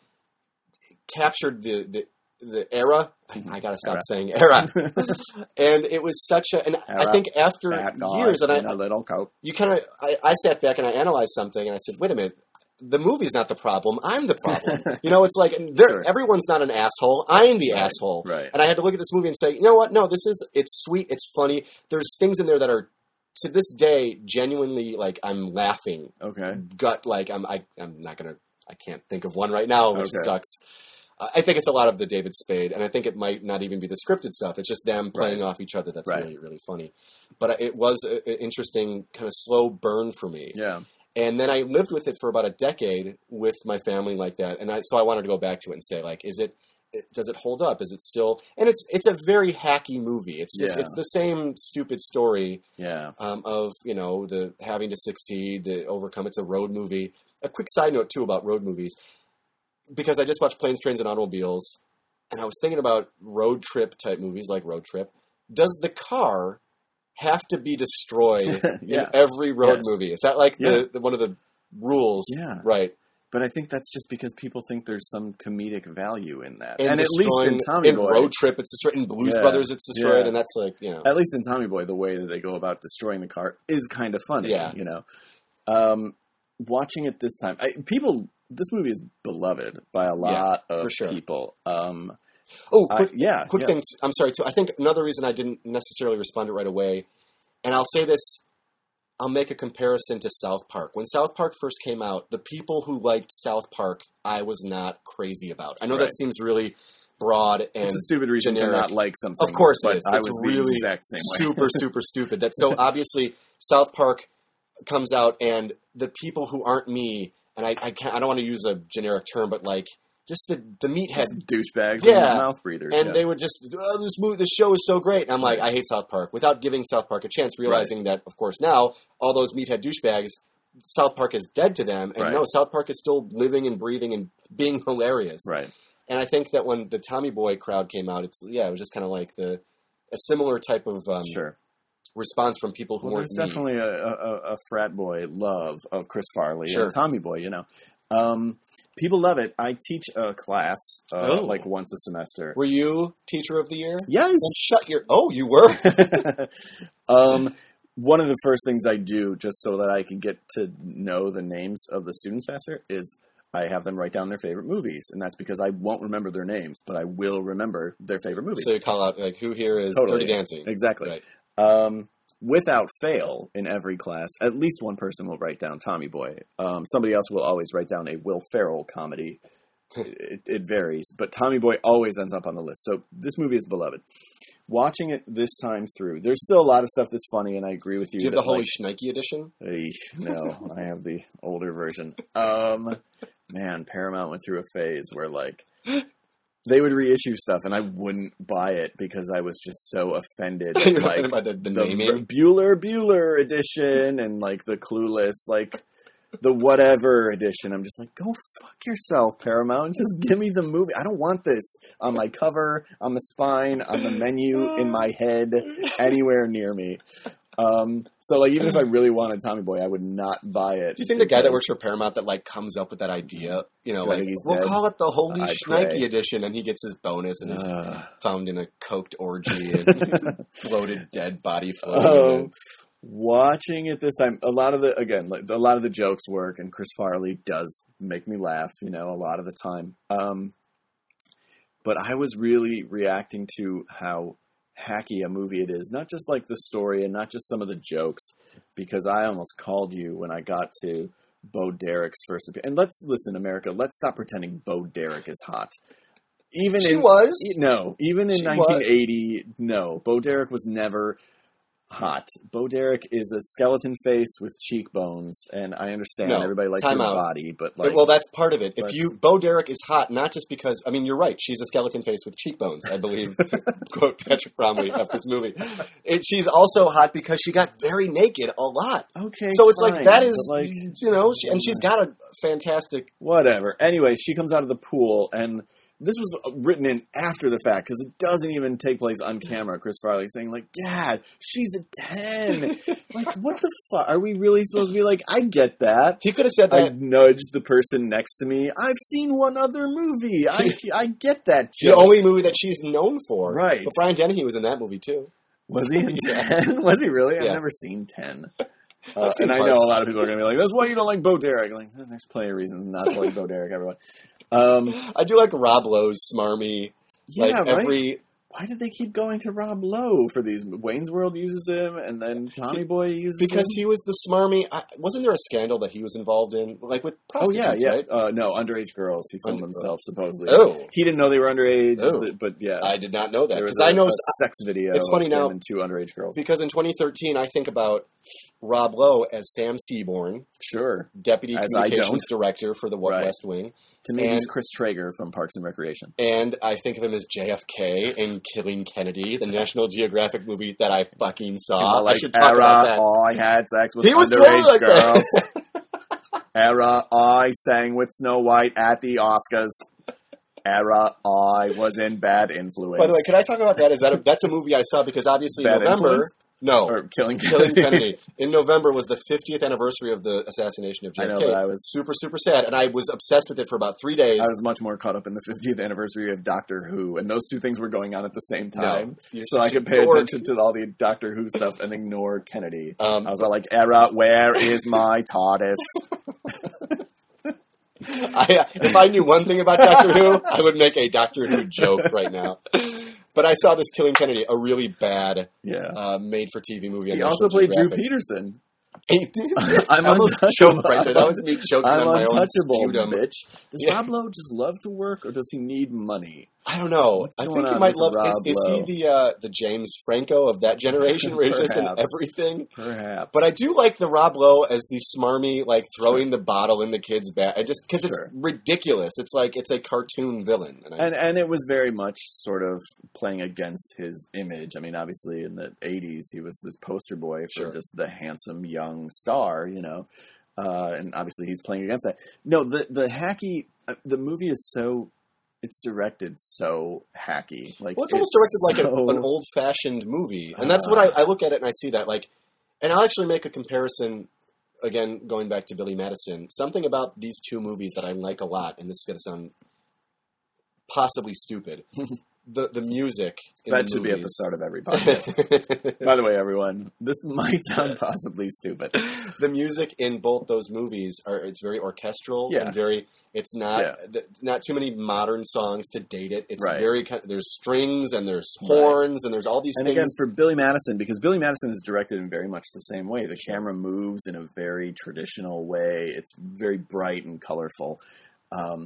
captured the era. I gotta stop saying era. And it was such a, and era, I think after years, and a little coat. You kind of, I sat back and I analyzed something, and I said, wait a minute. The movie's not the problem. I'm the problem. It's like everyone's not an asshole. I'm the asshole. Right. And I had to look at this movie and say, you know what? No, it's sweet. It's funny. There's things in there that are, to this day, genuinely, like, I'm laughing. Okay. I'm not going to, I can't think of one right now, which sucks. I think it's a lot of the David Spade, and I think it might not even be the scripted stuff. It's just them playing off each other. That's really, really funny. But it was an interesting kind of slow burn for me. Yeah. And then I lived with it for about a decade with my family like that. And so I wanted to go back to it and say, like, does it hold up? Is it still, and it's a very hacky movie. It's just, it's the same stupid story of, the having to succeed, the overcome. It's a road movie. A quick side note too about road movies, because I just watched Planes, Trains, and Automobiles, and I was thinking about road trip type movies like Road Trip. Does the car have to be destroyed in every road movie? Is that like the one of the rules? Yeah. Right. But I think that's just because people think there's some comedic value in that. And at least in Tommy Boy. Road Trip, it's destroyed. In Blues Brothers, it's destroyed. And that's like, At least in Tommy Boy, the way that they go about destroying the car is kind of funny, Watching it this time, this movie is beloved by a lot of people. Quick thing. I'm sorry, too. I think another reason I didn't necessarily respond to it right away, and I'll say this, I'll make a comparison to South Park. When South Park first came out, the people who liked South Park, I was not crazy about. I know that seems really broad and it's a stupid reason generic. To not like something. Of course it is. I was really the exact same way. Super, super stupid. So obviously, South Park comes out, and the people who aren't me, and I don't want to use a generic term, but like, just the meathead douchebags, and mouth breathers, and they would just this show is so great. And I'm like, I hate South Park, without giving South Park a chance, realizing that of course now all those meathead douchebags, South Park is dead to them, and no, South Park is still living and breathing and being hilarious. Right. And I think that when the Tommy Boy crowd came out, it was just kind of like a similar type of response from people who weren't. There's definitely a frat boy love of Chris Farley and Tommy Boy, People love it. I teach a class like once a semester. Were you teacher of the year? Yes. You were? One of the first things I do, just so that I can get to know the names of the students faster, is I have them write down their favorite movies. And that's because I won't remember their names, but I will remember their favorite movies. So you call out, like, who here is Dirty Dancing? Exactly. Right. Without fail, in every class, at least one person will write down Tommy Boy. Somebody else will always write down a Will Ferrell comedy. It varies, but Tommy Boy always ends up on the list. So this movie is beloved. watching it this time through, there's still a lot of stuff that's funny, and I agree with you. Do you have the Holy Schnikey edition? No, I have the older version. Man, Paramount went through a phase where, like, they would reissue stuff, and I wouldn't buy it because I was just so offended. Like, by the naming? Bueller edition, and, like, the Clueless, like, the whatever edition. I'm just like, go fuck yourself, Paramount. Just give me the movie. I don't want this on my cover, on the spine, on the menu, in my head, anywhere near me. So, like, even if I really wanted Tommy Boy, I would not buy it. Do you think the guy that works for Paramount that, like, comes up with that idea, you know, like, we'll call it the Holy Schnikey edition, and he gets his bonus and is found in a coked orgy and floated dead body floating in. Watching it this time, a lot of the jokes work, and Chris Farley does make me laugh, you know, a lot of the time. But I was really reacting to how hacky a movie it is. Not just like the story and not just some of the jokes, because I almost called you when I got to Bo Derek's first appearance. And let's listen, America, let's stop pretending Bo Derek is hot. Even in 1980, no. Bo Derek was never hot. Bo Derek is a skeleton face with cheekbones, and I understand everybody likes her body, but like, well, that's part of it. Bo Derek is hot, not just because, I mean, you're right, she's a skeleton face with cheekbones, I believe, quote Patrick Bromley of this movie. She's also hot because she got very naked a lot. Okay, so it's fine, like, that is, like, you know, and she's got a fantastic... Whatever. Anyway, she comes out of the pool, and this was written in after the fact, because it doesn't even take place on camera. Chris Farley saying, like, Dad, she's a 10. Like, what the fuck? Are we really supposed to be like, I get that. He could have said that. I nudged the person next to me. I've seen one other movie. I get that joke. The only movie that she's known for. Right. But Brian Dennehy was in that movie, too. Was he in 10? Was he really? Yeah. I've never seen 10. And I know a lot of people are going to be like, that's why you don't like Bo Derek. Like, there's plenty of reasons not to like Bo Derek, everyone. I do like Rob Lowe's smarmy. Yeah, like right? Why did they keep going to Rob Lowe for these? Wayne's World uses him, and then Tommy Boy uses him? Because he was the smarmy... wasn't there a scandal that he was involved in? Like with prostitutes, right? No, underage girls. He filmed himself, supposedly. Oh. He didn't know they were underage, but yeah. I did not know that. There was I know a sex video it's funny now, and 2 underage girls. Because in 2013, I think about Rob Lowe as Sam Seaborn. Sure. Deputy Communications Director for the West Wing. To me, he's Chris Traeger from Parks and Recreation. And I think of him as JFK in Killing Kennedy, the National Geographic movie that I fucking saw. Like, I should talk about that. I had sex with underage totally like girls. That. I sang with Snow White at the Oscars. I was in Bad Influence. By the way, can I talk about that? That's a movie I saw because obviously in November... Influence? No. Or Killing Kennedy. In November was the 50th anniversary of the assassination of JFK. I know, but I was... super, super sad, and I was obsessed with it for about 3 days. I was much more caught up in the 50th anniversary of Doctor Who, and those two things were going on at the same time. No, so I could pay attention to all the Doctor Who stuff and ignore Kennedy. I was all like, where is my TARDIS? If I knew one thing about Doctor Who, I would make a Doctor Who joke right now. But I saw this Killing Kennedy, a really bad made-for-TV movie. He also played Drew Peterson. I'm untouchable. Right there. That was me choking on my own sputum. Bitch. Does Rob Lowe just love to work, or does he need money? I don't know. I think he might love. Is he the James Franco of that generation, where he's just in everything? Perhaps. But I do like the Rob Lowe as the smarmy, like throwing the bottle in the kid's bag. Just because it's ridiculous. It's like it's a cartoon villain, and it was very much sort of playing against his image. I mean, obviously in the '80s, he was this poster boy for just the handsome young star, you know. And obviously he's playing against that. No, the hacky. The movie is so. It's directed so hacky. Like, well, it's almost directed like an old-fashioned movie. And that's what I look at it and I see that. Like, and I'll actually make a comparison, again, going back to Billy Madison. Something about these two movies that I like a lot, and this is going to sound possibly stupid. The music in that the should movies. be at the start of every podcast. By the way, everyone, this might sound possibly stupid. The music in both those movies it's very orchestral and very. It's not too many modern songs to date it. It's very there's strings and there's horns and there's all these things. And again, for Billy Madison, because Billy Madison is directed in very much the same way. The camera moves in a very traditional way. It's very bright and colorful.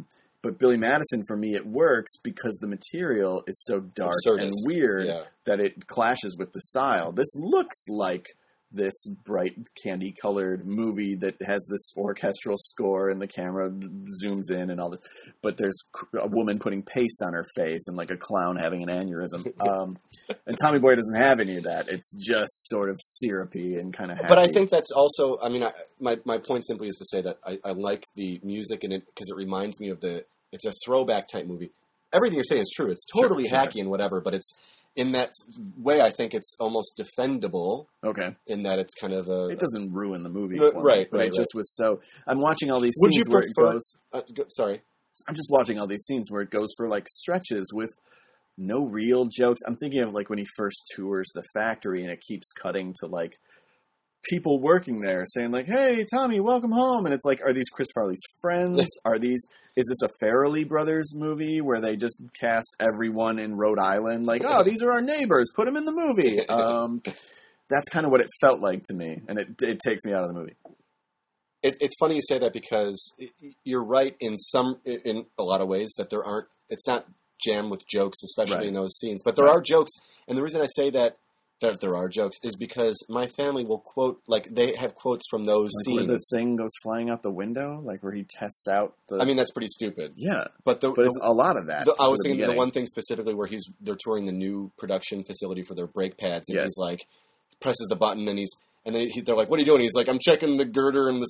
But Billy Madison, for me, it works because the material is so dark Absurdist. and weird Yeah. that it clashes with the style. This looks like this bright candy-colored movie that has this orchestral score and the camera zooms in and all this. But there's a woman putting paste on her face and like a clown having an aneurysm. And Tommy Boy doesn't have any of that. It's just sort of syrupy and kind of happy. But I think that's also, I mean, my point simply is to say that I like the music in it because it reminds me of it's a throwback type movie. Everything you're saying is true. It's totally hacky and whatever, but it's, in that way, I think it's almost defendable. Okay. In that it's kind of a... It doesn't ruin the movie No, for me. right, But right, it just right. was so... I'm watching all these Would scenes you where it prefer... goes... sorry. I'm just watching all these scenes where it goes for, like, stretches with no real jokes. I'm thinking of, like, when he first tours the factory and it keeps cutting to, like, people working there saying, like, hey, Tommy, welcome home. And it's like, are these Chris Farley's friends? Is this a Farrelly Brothers movie where they just cast everyone in Rhode Island? Like, oh, these are our neighbors. Put them in the movie. That's kind of what it felt like to me. And it takes me out of the movie. It's funny you say that because you're right in a lot of ways that it's not jammed with jokes, especially in those scenes. But there are jokes. And the reason I say that there are jokes is because my family will quote, like, they have quotes from those scenes. Where the thing goes flying out the window, like where he tests out the... I mean, that's pretty stupid. Yeah. But it's a lot of that. I was thinking the one thing specifically where they're touring the new production facility for their brake pads, and he's like, presses the button, and they're like, what are you doing? He's like, I'm checking the girder and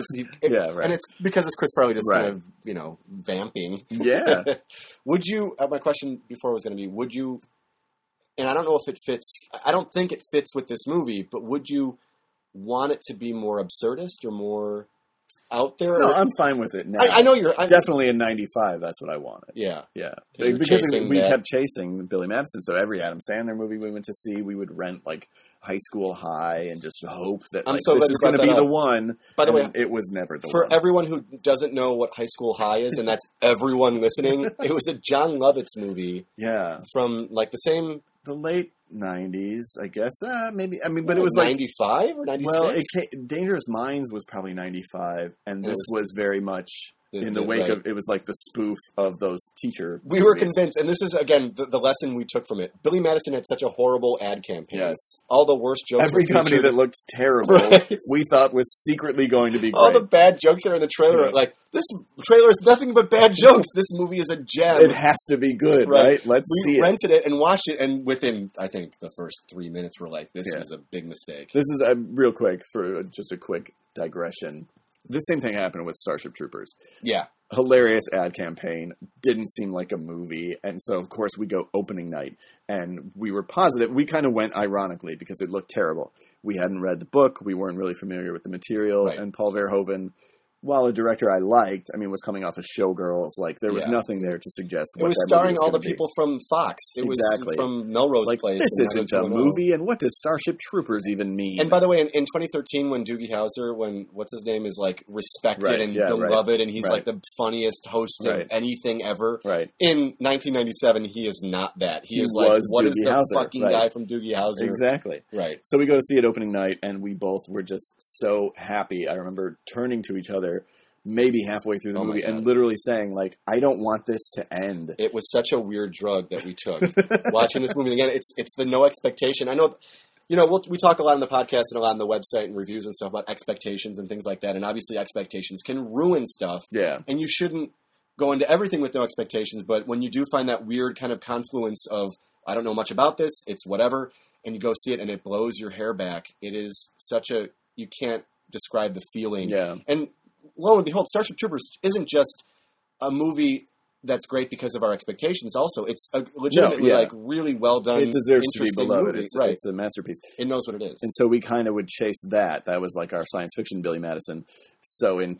yeah, right. And it's because it's Chris Farley just kind of, vamping. Yeah. Would you, my question before was going to be, would you, and I don't know if it fits, I don't think it fits with this movie, but would you want it to be more absurdist or more out there? No, I'm fine with it now. I know you're... Definitely in 95, that's what I wanted. Yeah. Yeah. Because we kept chasing Billy Madison, so every Adam Sandler movie we went to see, we would rent, like, High School High and just hope that this is going to be the one. By the way, it was never the one. For everyone who doesn't know what High School High is, and that's everyone listening, it was a John Lovitz movie. Yeah. From, like, the same... The late 90s, I guess. Maybe. I mean, but it was 95 or 96? Well, Dangerous Minds was probably 95, and this was very much in the wake of... It was like the spoof of those teacher We were convinced, and this is, again, the lesson we took from it. Billy Madison had such a horrible ad campaign. Yes. All the worst jokes Every company that looked terrible, we thought was secretly going to be great. All the bad jokes that are in the trailer, like, this trailer is nothing but bad jokes. This movie is a gem. It has to be good, right? Let's see it. We rented it and watched it, and within, I think, the first 3 minutes, we're like, this was a big mistake. This is, real quick, for just a quick digression. The same thing happened with Starship Troopers. Yeah. Hilarious ad campaign. Didn't seem like a movie. And so, of course, we go opening night. And we were positive. We kind of went ironically because it looked terrible. We hadn't read the book. We weren't really familiar with the material. Right. And Paul Verhoeven, while a director I liked, was coming off of Showgirls. Like, there was nothing there to suggest what it was that starring movie was all the people from Fox. It was from Melrose Place. This isn't a movie, and what does Starship Troopers even mean? And by the way, in 2013, when Doogie Howser, what's his name, is like respected and beloved, and he's like the funniest host of anything ever. Right. In 1997, he is not that. He is like, what Doogie is the Howser, fucking guy from Doogie Howser? Exactly. Right. So we go to see it opening night, and we both were just so happy. I remember turning to each other maybe halfway through the movie and literally saying, like, I don't want this to end. It was such a weird drug that we took. Watching this movie again, it's the no expectation. I know, we talk a lot on the podcast and a lot on the website and reviews and stuff about expectations and things like that. And obviously expectations can ruin stuff. Yeah. And you shouldn't go into everything with no expectations. But when you do find that weird kind of confluence of, I don't know much about this, it's whatever, and you go see it and it blows your hair back, it is you can't describe the feeling. Yeah. And lo and behold, Starship Troopers isn't just a movie that's great because of our expectations. Also, it's a legitimately really well done. It deserves to be beloved. Movie. It's a masterpiece. It knows what it is. And so we kind of would chase that. That was like our science fiction Billy Madison. So in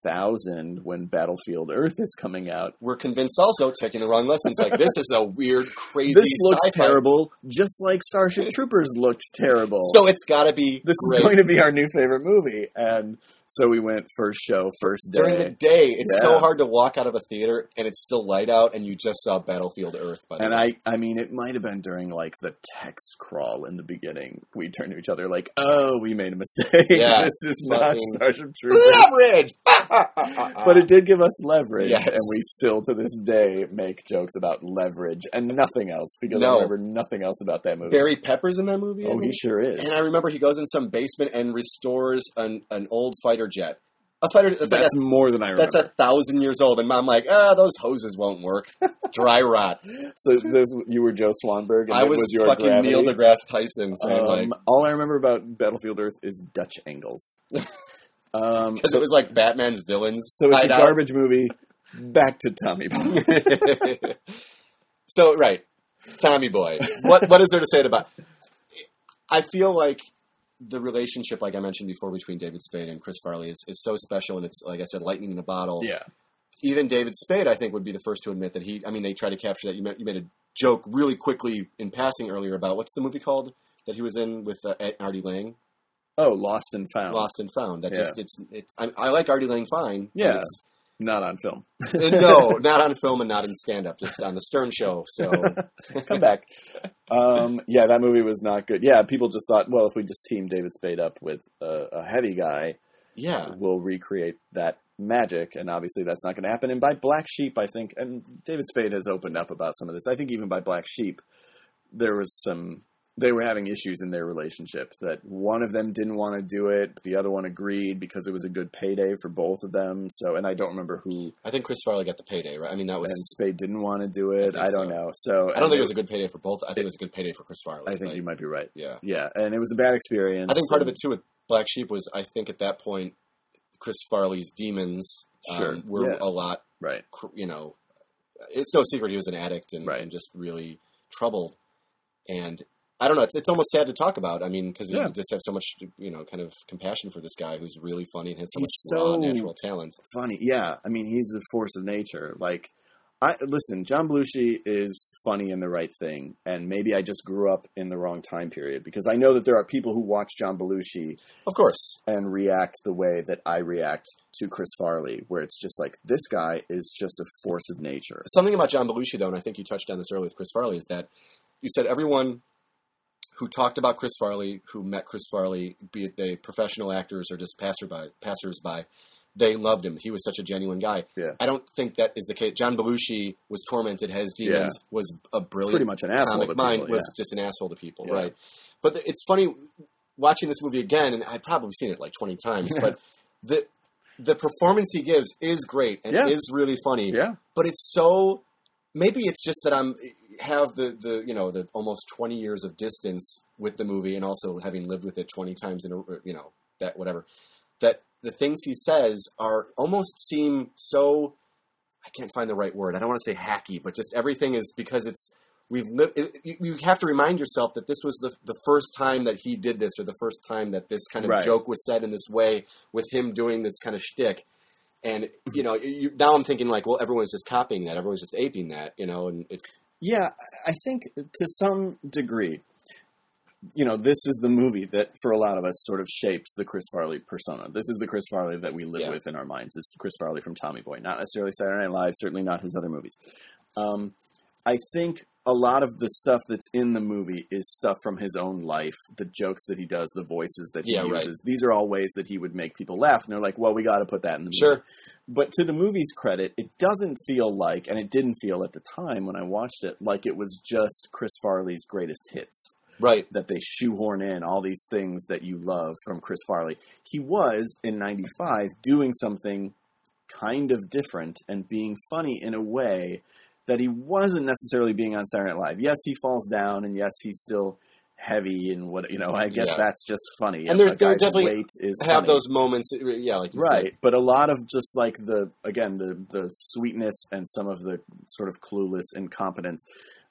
2000, when Battlefield Earth is coming out, we're convinced also, taking the wrong lessons, like this is a weird, crazy This looks sci-fi. terrible, just like Starship Troopers looked terrible. So it's got to be This is going to be our new favorite movie. And so we went first show, first day. During the day, it's so hard to walk out of a theater and it's still light out and you just saw Battlefield Earth. And I mean, it might have been during like the text crawl in the beginning. We turned to each other like, oh, we made a mistake. Yeah. This is not Starship Troopers. Leverage! But it did give us leverage, Yes. and we still, to this day, make jokes about leverage and nothing else, because I No. remember nothing else about that movie. Barry Pepper's in that movie? I Oh, he think? sure is. And I remember he goes in some basement and restores an old fighter jet. A fighter That's more than I remember. That's 1,000 years old. And Mom like, those hoses won't work. Dry rot. So you were Joe Swanberg, and I it was your fucking Gravity? Neil deGrasse Tyson saying All I remember about Battlefield Earth is Dutch angles. because it was like Batman's villains. So it's a hideout. garbage movie. Back to Tommy Boy. So, right. Tommy Boy. What is there to say about I feel like the relationship, like I mentioned before, between David Spade and Chris Farley is so special, and it's, like I said, lightning in a bottle. Yeah. Even David Spade, I think, would be the first to admit that they try to capture that. You made a joke really quickly in passing earlier about, what's the movie called that he was in with Artie Lang? Oh, Lost and Found. Lost and Found. That Yeah. just, I like Artie Lang fine. Yeah. Not on film. No, not on film and not in stand-up, just on the Stern Show. So Come back. Yeah, that movie was not good. Yeah, people just thought, well, if we just team David Spade up with a heavy guy, yeah, we'll recreate that magic. And obviously that's not going to happen. And by Black Sheep, I think, and David Spade has opened up about some of this, I think even by Black Sheep, they were having issues in their relationship, that one of them didn't want to do it, but the other one agreed because it was a good payday for both of them. So, and I don't remember who. I think Chris Farley got the payday, right? I mean, that was. And Spade didn't want to do it. I I don't so. know. So I don't think it was a good payday for both. I think it was a good payday for Chris Farley. I think you might be right. Yeah. Yeah, and it was a bad experience. I think part of it too with Black Sheep was, I think at that point, Chris Farley's demons were a lot. Right. It's no secret he was an addict and just really troubled. And I don't know. It's almost sad to talk about. I mean, because you just have so much, kind of compassion for this guy who's really funny and has so much raw natural talent. Funny, yeah. I mean, he's a force of nature. Like, listen, John Belushi is funny in the right thing, and maybe I just grew up in the wrong time period, because I know that there are people who watch John Belushi, of course, and react the way that I react to Chris Farley, where it's just like, this guy is just a force of nature. Something about John Belushi, though, and I think you touched on this earlier with Chris Farley, is that you said everyone who talked about Chris Farley, who met Chris Farley, be it they professional actors or just passersby, they loved him. He was such a genuine guy. Yeah. I don't think that is the case. John Belushi was tormented, had his demons, was a brilliant, pretty much an asshole to people, mind, was just an asshole to people, right? But it's funny watching this movie again, and I've probably seen it like 20 times, but the performance he gives is great and is really funny. Yeah. But it's so, maybe it's just that have the almost 20 years of distance with the movie, and also having lived with it 20 times in that the things he says almost seem so, I can't find the right word. I don't want to say hacky, but just everything is, because you have to remind yourself that this was the first time that he did this, or the first time that this kind of joke was said in this way, with him doing this kind of shtick. And, now I'm thinking like, well, everyone's just copying that. Everyone's just aping that, and it's. Yeah, I think to some degree, this is the movie that for a lot of us sort of shapes the Chris Farley persona. This is the Chris Farley that we live with in our minds. It's Chris Farley from Tommy Boy, not necessarily Saturday Night Live, certainly not his other movies. I think a lot of the stuff that's in the movie is stuff from his own life, the jokes that he does, the voices that he uses. Right. These are all ways that he would make people laugh, and they're like, well, we got to put that in the movie. Sure. But to the movie's credit, it doesn't feel like, and it didn't feel at the time when I watched it, like it was just Chris Farley's greatest hits. Right. That they shoehorn in all these things that you love from Chris Farley. He was, in 95, doing something kind of different and being funny in a way that he wasn't necessarily being on Saturday Night Live. Yes, he falls down, and yes, he's still heavy, and I guess that's just funny. And there definitely weight is have funny. Those moments, like you said. But a lot of just like the sweetness and some of the sort of clueless incompetence.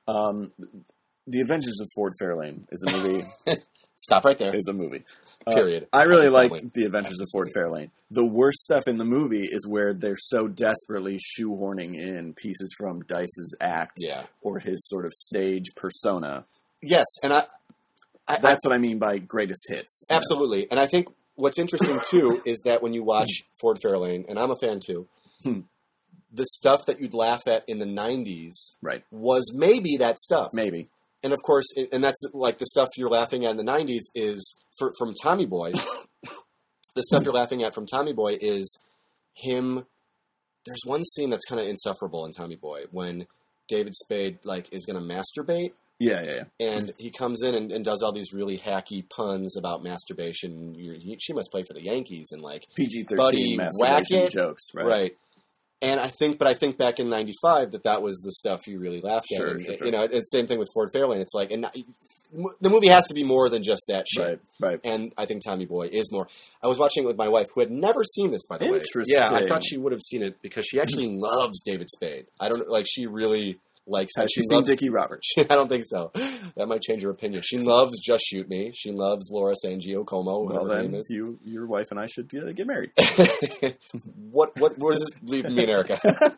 The Adventures of Ford Fairlane is a movie. Stop right there. Is a movie. Period. I really like The Adventures of Ford Fairlane. The worst stuff in the movie is where they're so desperately shoehorning in pieces from Dice's act or his sort of stage persona. Yes, and that's what I mean by greatest hits. Absolutely. And I think what's interesting, too, is that when you watch Ford Fairlane, and I'm a fan, too, the stuff that you'd laugh at in the 90s was maybe that stuff. Maybe. And, of course, and that's like the stuff you're laughing at in the 90s is, from Tommy Boy, the stuff you're laughing at from Tommy Boy is him. There's one scene that's kind of insufferable in Tommy Boy when David Spade is going to masturbate. Yeah. And he comes in and does all these really hacky puns about masturbation. She must play for the Yankees and PG-13 buddy, masturbation jokes, right? Right. And I think back in '95 that was the stuff you really laughed at. Sure. It's the same thing with Ford Fairlane. It's the movie has to be more than just that shit. Right. And I think Tommy Boy is more. I was watching it with my wife, who had never seen this, by the way. Interesting. Yeah, I thought she would have seen it because she actually loves David Spade. I don't she really likes him. Has she seen Dickie Roberts? I don't think so. That might change her opinion. She loves Just Shoot Me. She loves Laura San Giacomo. Well, then your wife and I should get married. What does this leave me and Erica?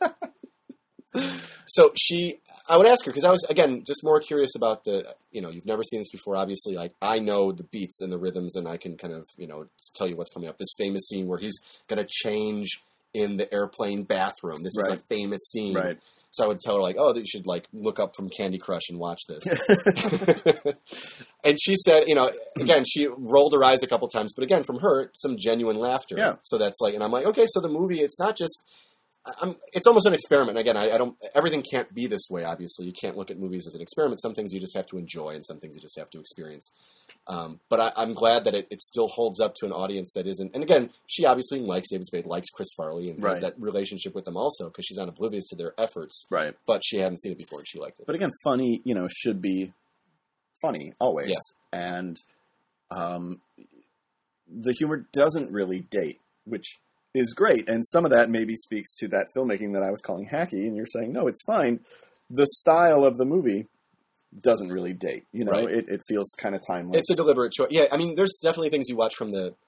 So I would ask her, because I was, again, just more curious about you've never seen this before, obviously. I know the beats and the rhythms, and I can kind of, tell you what's coming up. This famous scene where he's going to change in the airplane bathroom. This is a famous scene. Right. So I would tell her, that you should, look up from Candy Crush and watch this. And she said, again, she rolled her eyes a couple times, but again, from her, some genuine laughter. Yeah. So that's and I'm like, okay, so the movie, it's not just, it's almost an experiment. Again, everything can't be this way, obviously. You can't look at movies as an experiment. Some things you just have to enjoy, and some things you just have to experience. But I'm glad that it still holds up to an audience that isn't. And again, she obviously likes David Spade, likes Chris Farley, and has that relationship with them also, because she's not oblivious to their efforts. Right. But she hadn't seen it before, and she liked it. But again, funny, should be funny always. Yeah. And the humor doesn't really date, which is great. And some of that maybe speaks to that filmmaking that I was calling hacky, and you're saying, no, it's fine. The style of the movie doesn't really date. It feels kind of timeless. It's a deliberate choice. Yeah, I mean, there's definitely things you watch from the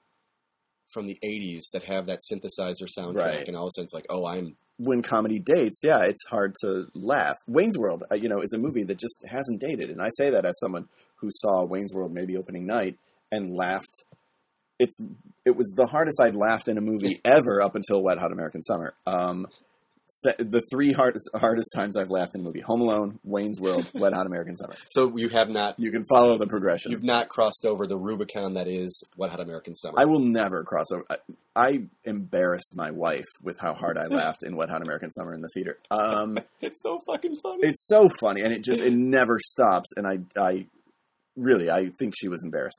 80s that have that synthesizer soundtrack, and all of a sudden it's like, when comedy dates, it's hard to laugh. Wayne's World, is a movie that just hasn't dated, and I say that as someone who saw Wayne's World maybe opening night and laughed. It was the hardest I'd laughed in a movie ever up until Wet Hot American Summer. The three hardest times I've laughed in a movie: Home Alone, Wayne's World, Wet Hot American Summer. So you have not. You can follow the progression. You've not crossed over the Rubicon that is Wet Hot American Summer. I will never cross over. I embarrassed my wife with how hard I laughed in Wet Hot American Summer in the theater. It's so fucking funny. It's so funny, and it never stops. And I think she was embarrassed.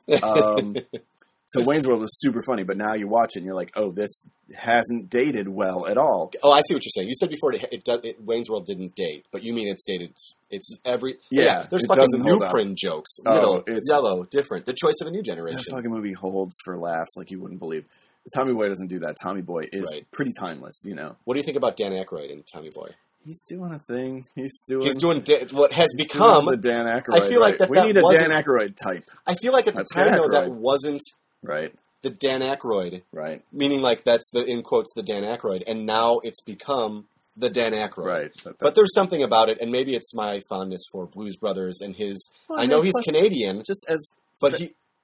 So Wayne's World was super funny, but now you watch it and you're like, oh, this hasn't dated well at all. Oh, I see what you're saying. You said before Wayne's World didn't date, but you mean it's dated. It's every... Yeah, there's fucking Newprin jokes. It's yellow, different. The choice of a new generation. That fucking movie holds for laughs like you wouldn't believe. Tommy Boy doesn't do that. Tommy Boy is pretty timeless, What do you think about Dan Aykroyd in Tommy Boy? He's doing a thing. He's doing what has become the Dan Aykroyd. I feel like we need a Dan Aykroyd type. I feel like at the time, though, that wasn't... Right. The Dan Aykroyd. Right. Meaning that's in quotes, the Dan Aykroyd. And now it's become the Dan Aykroyd. Right. But there's something about it, and maybe it's my fondness for Blues Brothers and his... Well, I know he's Canadian. Just as... But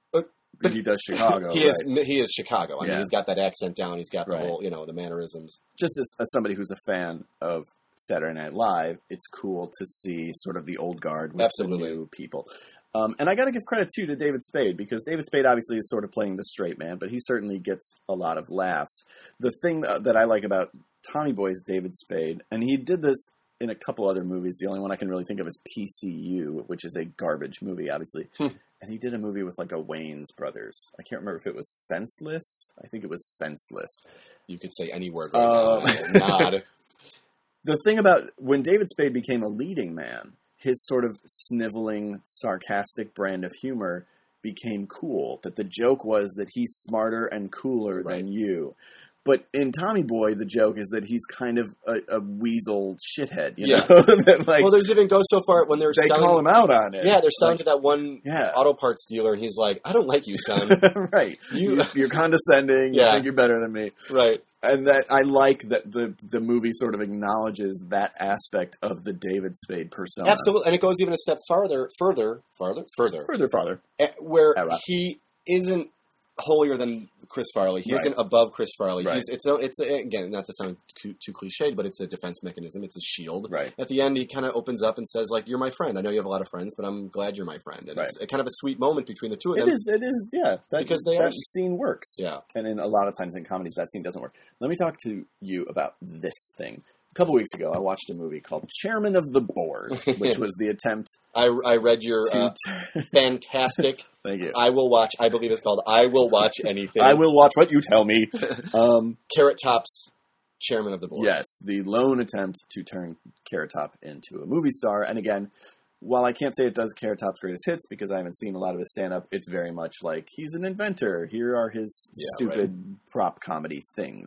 he does Chicago. He is Chicago. I mean, he's got that accent down. He's got the whole, the mannerisms. Just as somebody who's a fan of Saturday Night Live, it's cool to see sort of the old guard with the new people. And I got to give credit, too, to David Spade, because David Spade obviously is sort of playing the straight man, but he certainly gets a lot of laughs. The thing that I like about Tommy Boy is David Spade, and he did this in a couple other movies. The only one I can really think of is PCU, which is a garbage movie, obviously. And he did a movie with, a Wayans brothers. I can't remember if it was Senseless. I think it was Senseless. You could say any word right now. Nod. The thing about when David Spade became a leading man, his sort of sniveling, sarcastic brand of humor became cool. That the joke was that he's smarter and cooler than you. But in Tommy Boy, the joke is that he's kind of a weasel shithead, you know? That, well, there's even goes so far when they call him out on it. Yeah, they're selling to that one auto parts dealer, and he's like, I don't like you, son. Right. You're condescending. You think you're better than me. Right. And that I like that the movie sort of acknowledges that aspect of the David Spade persona. Absolutely. And it goes even a step further. Where he isn't holier than Chris Farley. He Right. isn't above Chris Farley. Right. It's again, not to sound too cliched, but it's a defense mechanism. It's a shield. Right. At the end, he kind of opens up and says, like, "You're my friend. I know you have a lot of friends, but I'm glad you're my friend." And Right. it's a kind of a sweet moment between the two of It them. is, yeah. Because they that are- scene works. Yeah. And in a lot of times in comedies, that scene doesn't work. Let me talk to you about this thing. A couple weeks ago, I watched a movie called Chairman of the Board, which was the attempt I read your to... fantastic. Thank you. I believe it's called I Will Watch Anything. I will watch what you tell me. Carrot Top's Chairman of the Board. Yes, the lone attempt to turn Carrot Top into a movie star. And again, while I can't say it does Carrot Top's greatest hits because I haven't seen a lot of his stand-up, it's very much like he's an inventor. Here are his stupid prop comedy things.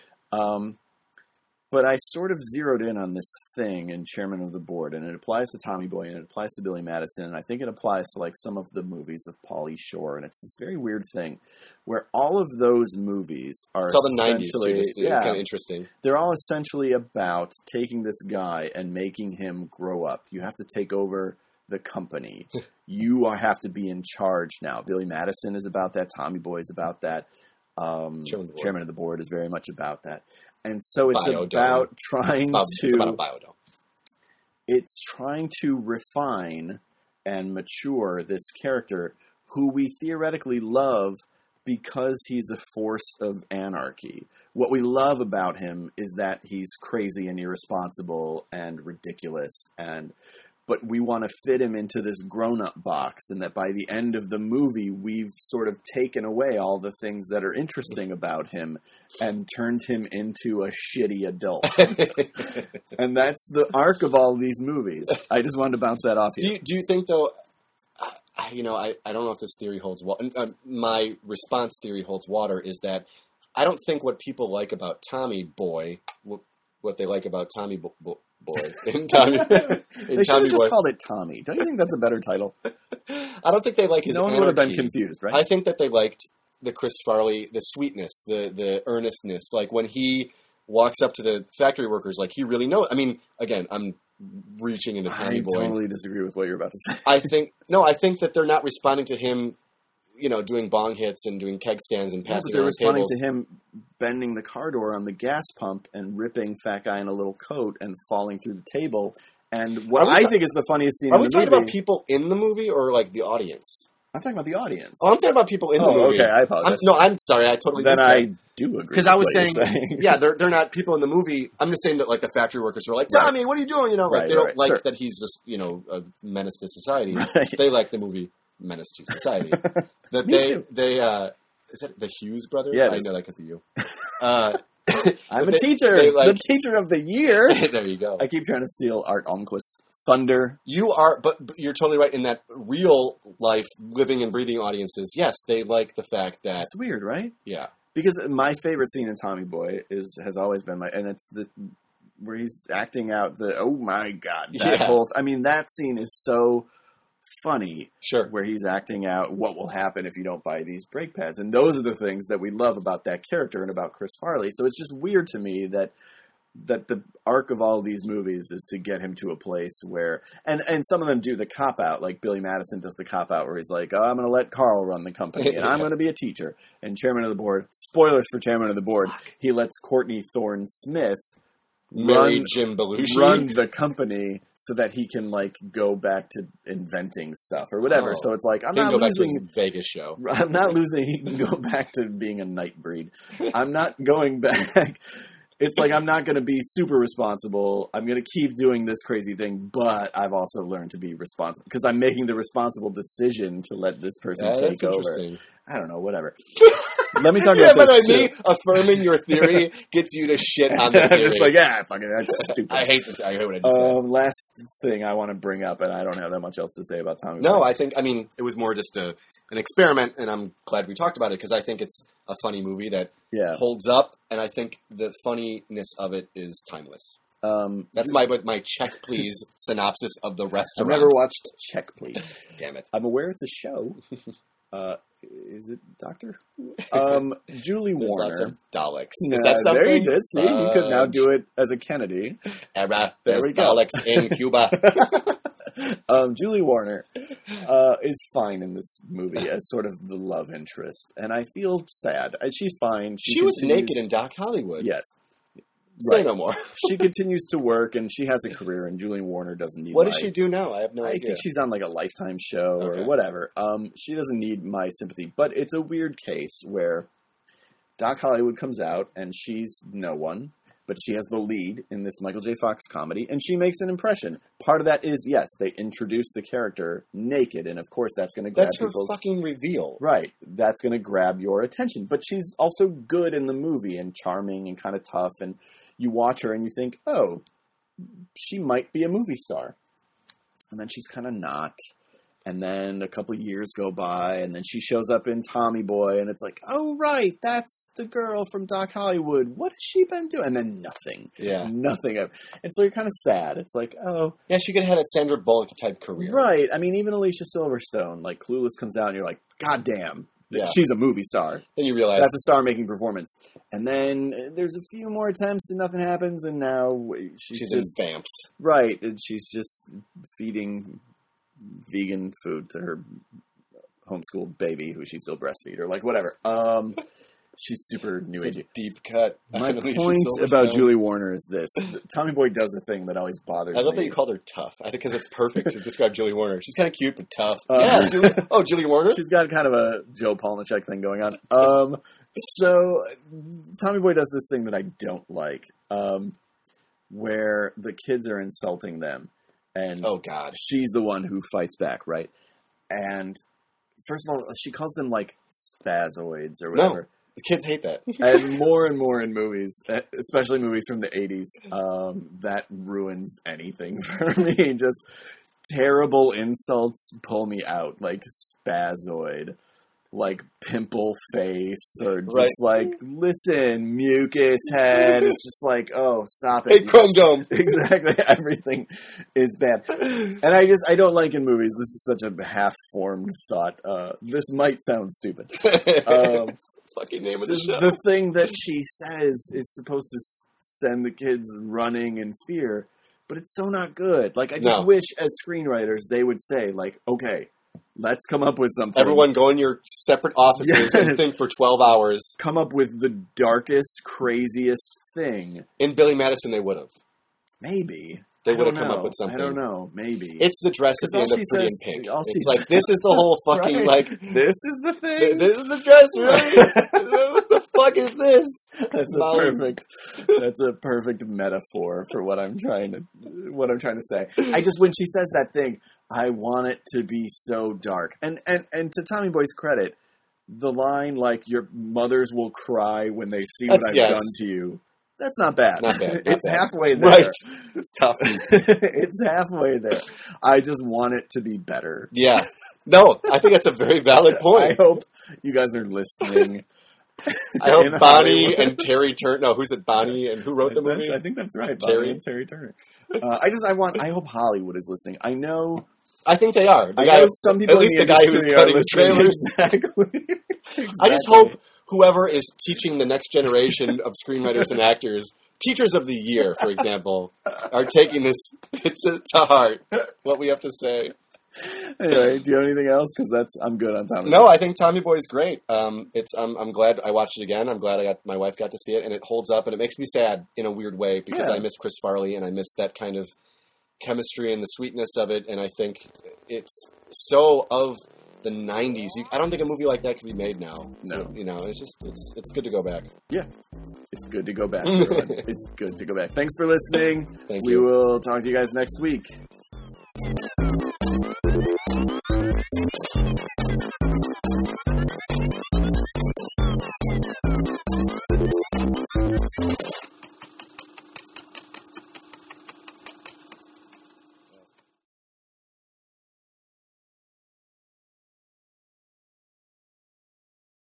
But I sort of zeroed in on this thing in Chairman of the Board, and it applies to Tommy Boy, and it applies to Billy Madison, and I think it applies to like some of the movies of Pauly Shore, and it's this very weird thing where all of those movies are It's all the 90s, too. essentially- It's kind of interesting. they're all essentially about taking this guy and making him grow up. You have to take over the company. Have to be in charge now. Billy Madison is about that. Tommy Boy is about that. Chairman of the Board is very much about that. And so it's about trying It's about a biodome. It's trying to refine and mature this character who we theoretically love because he's a force of anarchy. What we love about him is that he's crazy and irresponsible and ridiculous, but we want to fit him into this grown-up box, and that by the end of the movie, we've sort of taken away all the things that are interesting about him and turned him into a shitty adult. And that's the arc of all these movies. I just wanted to bounce that off you. Do you think, though, I don't know if this theory holds water. My response theory holds water is that I don't think what people like about Tommy Boy, what they like about Tommy Boy, in Tommy, they should have just called it Tommy. Don't you think that's a better title? I don't think they like his No one anarchy. would have been confused, right? I think that they liked the Chris Farley, the sweetness, the earnestness. Like when he walks up to the factory workers, like he really knows. I mean, again, I'm reaching into Tommy Boy. I totally disagree with what you're about to say. I think that they're not responding to him, doing bong hits and doing keg stands and passing they're around responding tables. to him bending the car door on the gas pump and ripping fat guy in a little coat and falling through the table. And what I think is the funniest scene in the movie... Are we talking about people in the movie or like the audience? I'm talking about the audience. Oh, I'm talking about people in the movie. Okay, I apologize. I'm sorry, I totally Then missed I that. do agree. Because I was with what saying, you're yeah, they're not people in the movie. I'm just saying that like the factory workers are like, Tommy, what are you doing? Like they don't like that he's just a menace to society. Right. They like the movie Menace to Society. That Me too. they is that the Hughes brothers? Yeah, I know that because of you. I'm a teacher. The teacher of the year. There you go. I keep trying to steal Art Almquist's thunder. You are, but you're totally right in that real life, living and breathing audiences. Yes, they like the fact that It's weird, right? yeah. Because my favorite scene in Tommy Boy has always been and it's where he's acting out oh my god, that scene is so funny. Sure. Where he's acting out what will happen if you don't buy these brake pads, and those are the things that we love about that character and about Chris Farley. So it's just weird to me that the arc of all of these movies is to get him to a place where, and some of them do the cop out, like Billy Madison does the cop out where he's like, oh, I'm going to let Carl run the company and I'm going to be a teacher. And Chairman of the Board, spoilers for Chairman of the Board, he lets Courtney Thorne Smith marry Jim Belushi, run the company so that he can like go back to inventing stuff or whatever. So it's like, I'm not back to losing his Vegas show. I'm not losing. He can go back to being a night breed. I'm not going back. It's like I'm not going to be super responsible. I'm going to keep doing this crazy thing, but I've also learned to be responsible because I'm making the responsible decision to let this person take over. I don't know, whatever. Let me talk about this too. Affirming your theory gets you to shit on the theory. It's like, fuck it, that's stupid. I hate what I just said. Last thing I want to bring up, and I don't have that much else to say about Tommy. No, it was more just an experiment, and I'm glad we talked about it because I think it's a funny movie that holds up, and I think the funniness of it is timeless. That's my check please synopsis of the restaurant. I've never watched Check Please. Damn it. I'm aware it's a show. Is it Doctor Who? Julie Warner. Lots of Daleks. Is that something? There you did. See, you could now do it as a Kennedy. There we go. Daleks in Cuba. Julie Warner is fine in this movie as sort of the love interest, and I feel sad. She's fine. She was naked in Doc Hollywood. Yes. Say no more. She continues to work, and she has a career, and Julie Warner doesn't need What does she do now? I have no idea. I think she's on like a Lifetime show or whatever. She doesn't need my sympathy, but it's a weird case where Doc Hollywood comes out, and she's no one, but she has the lead in this Michael J. Fox comedy, and she makes an impression. Part of that is, yes, they introduce the character naked, and of course that's going to grab people's... That's her fucking reveal. Right. That's going to grab your attention. But she's also good in the movie and charming and kind of tough, and you watch her and you think, oh, she might be a movie star. And then she's kind of not. And then a couple years go by, and then she shows up in Tommy Boy, and it's like, oh, right, that's the girl from Doc Hollywood. What has she been doing? And then nothing. Yeah. Nothing. And so you're kind of sad. It's like, oh. Yeah, she could have had a Sandra Bullock-type career. Right. I mean, even Alicia Silverstone, like, Clueless comes out, and you're like, God damn. Yeah. She's a movie star. Then you realize that's a star-making performance. And then there's a few more attempts and nothing happens, and now she's in Vamps. Right, and she's just feeding vegan food to her homeschooled baby, who she still breastfeeds, or like whatever. She's super new agey. Deep cut. My point about Julie Warner is this. Tommy Boy does a thing that always bothers me. I love that you called her tough. I think because it's perfect to describe Julie Warner. She's kind of cute, but tough. Julie Warner? She's got kind of a Joe Palachuk thing going on. So Tommy Boy does this thing that I don't like, where the kids are insulting them. And oh, God. She's the one who fights back, right? And first of all, she calls them like spazoids or whatever. No. The kids hate that. And more in movies, especially movies from the 80s, that ruins anything for me. Just terrible insults pull me out, like spazoid, like pimple face, or just like, listen, mucus head. It's just like, oh, stop it. Hey, Chrome Dome. Exactly. Everything is bad. And I don't like in movies. This is such a half-formed thought. This might sound stupid. Fucking name of the show. The thing that she says is supposed to send the kids running in fear, but it's so not good. Like, I just wish as screenwriters they would say, like, okay, let's come up with something. Everyone go in your separate offices and think for 12 hours. Come up with the darkest, craziest thing. In Billy Madison, they would have. Maybe. They would have come up with something. I don't know. Maybe. It's the dress at the end of Pretty in Pink. It's like, this is the whole fucking, right. This is the thing? This is the dress, really? What the fuck is this? That's a perfect metaphor for what I'm trying to say. I just, when she says that thing, I want it to be so dark. And to Tommy Boy's credit, the line, like, your mothers will cry when they see what I've done to you. That's not bad. It's halfway there. Right. It's tough. It's halfway there. I just want it to be better. Yeah. No, I think that's a very valid point. I hope you guys are listening. I hope Bonnie and Terry Turner. No, who's it? Bonnie and who wrote the movie? I think that's right. Bonnie and Terry Turner. I hope Hollywood is listening. I know. I think they are. I know some people. At least the guy who was cutting the trailers. Exactly. I just hope whoever is teaching the next generation of screenwriters and actors, teachers of the year, for example, are taking this to heart. What we have to say. Anyway, do you have anything else? Because I'm good on Tommy Boy. No, I think Tommy Boy is great. I'm glad I watched it again. I'm glad my wife got to see it, and it holds up. And it makes me sad in a weird way because I miss Chris Farley and I miss that kind of chemistry and the sweetness of it. And I think it's so of the 90s. I don't think a movie like that could be made now. No. It's good to go back. Yeah. It's good to go back, everyone. It's good to go back. Thanks for listening. Thank you. We will talk to you guys next week.